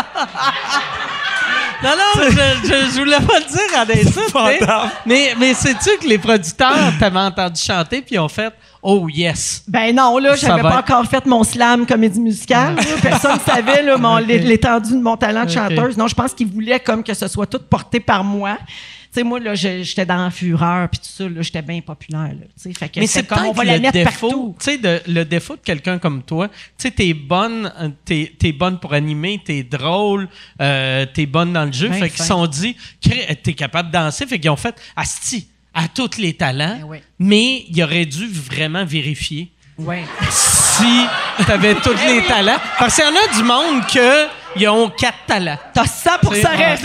Non, je voulais pas le dire en insulte. Mais sais-tu que les producteurs t'avaient entendu chanter puis ils ont fait « Oh yes ». Ben non, là, j'avais pas encore fait mon slam comédie musicale. Là. Personne ne savait là, l'étendue de mon talent de chanteuse. Non, je pense qu'ils voulaient comme que ce soit tout porté par moi. Tu sais, moi, là, j'étais dans la fureur, puis tout ça, là, j'étais bien populaire, là. Fait que mais c'est comme, on va le la mettre défaut, partout. Tu sais, le défaut de quelqu'un comme toi, tu sais, t'es bonne pour animer, t'es drôle, t'es bonne dans le jeu. Fait qu'ils se sont dit, t'es capable de danser. Fait qu'ils ont fait, asti, à tous les talents, mais ils auraient dû vraiment vérifier si t'avais tous les talents. Parce qu'il y en a du monde qui ont 4 talents. T'as 100% raison!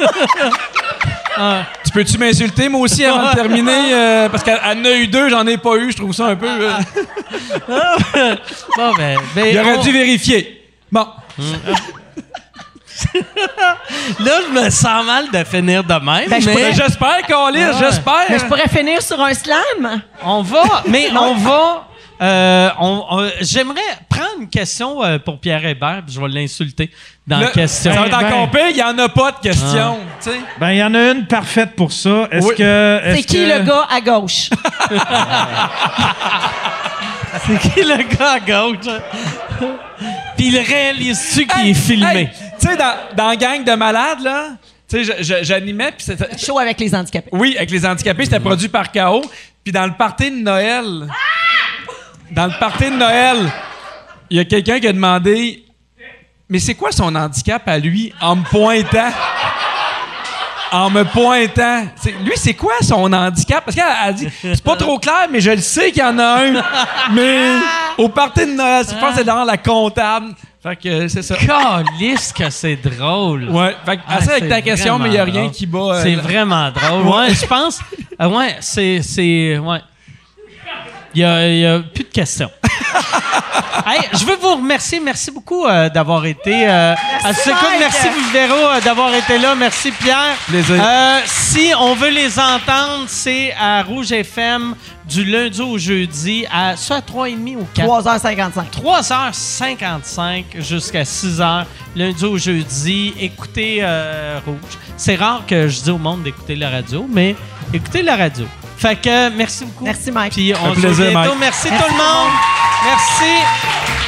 Tu peux-tu m'insulter, moi aussi, avant de terminer? Parce qu'elle en a eu 2, j'en ai pas eu. Je trouve ça un peu... Bon, ben, il aurait dû vérifier. Bon. Là, je me sens mal de finir de même. Ben, mais j'espère, Carlis, j'espère. Mais je pourrais finir sur un slam. On va... J'aimerais prendre une question pour Pierre Hébert, puis je vais l'insulter dans la question. Ça va être encore pire, il n'y en a pas de question. Ben, il y en a une parfaite pour ça. C'est qui le gars à gauche? C'est qui le gars à gauche? Puis il réalise-tu qu'il est filmé? Tu sais, dans la gang de malades, là, tu sais, j'animais. Puis c'était show avec les handicapés. Oui, avec les handicapés, c'était produit par KO. Puis dans le party de Noël... Dans le party de Noël, il y a quelqu'un qui a demandé « Mais c'est quoi son handicap à lui? » En me pointant. Lui, c'est quoi son handicap? Parce qu'elle a dit « C'est pas trop clair, mais je le sais qu'il y en a un. » Mais au party de Noël, je pense que c'est dans la comptable. Fait que c'est ça. Calisse que c'est drôle. Ouais. Fait que assez avec ta question, mais il n'y a rien qui bat. C'est vraiment drôle. Ouais, je pense... c'est... Ouais. Il y a plus de questions. Hey, je veux vous remercier. Merci beaucoup d'avoir été à ce coup. Merci Véro d'avoir été là. Merci Pierre. Plaisir. Si on veut les entendre, c'est à Rouge FM du lundi au jeudi à 3h30 ou 4? 3h55. 3h55 jusqu'à 6h, lundi au jeudi. Écoutez Rouge. C'est rare que je dis au monde d'écouter la radio, mais écoutez la radio. Fait que merci beaucoup. Merci Mike. Puis on se voit bientôt. Merci tout le monde. Merci.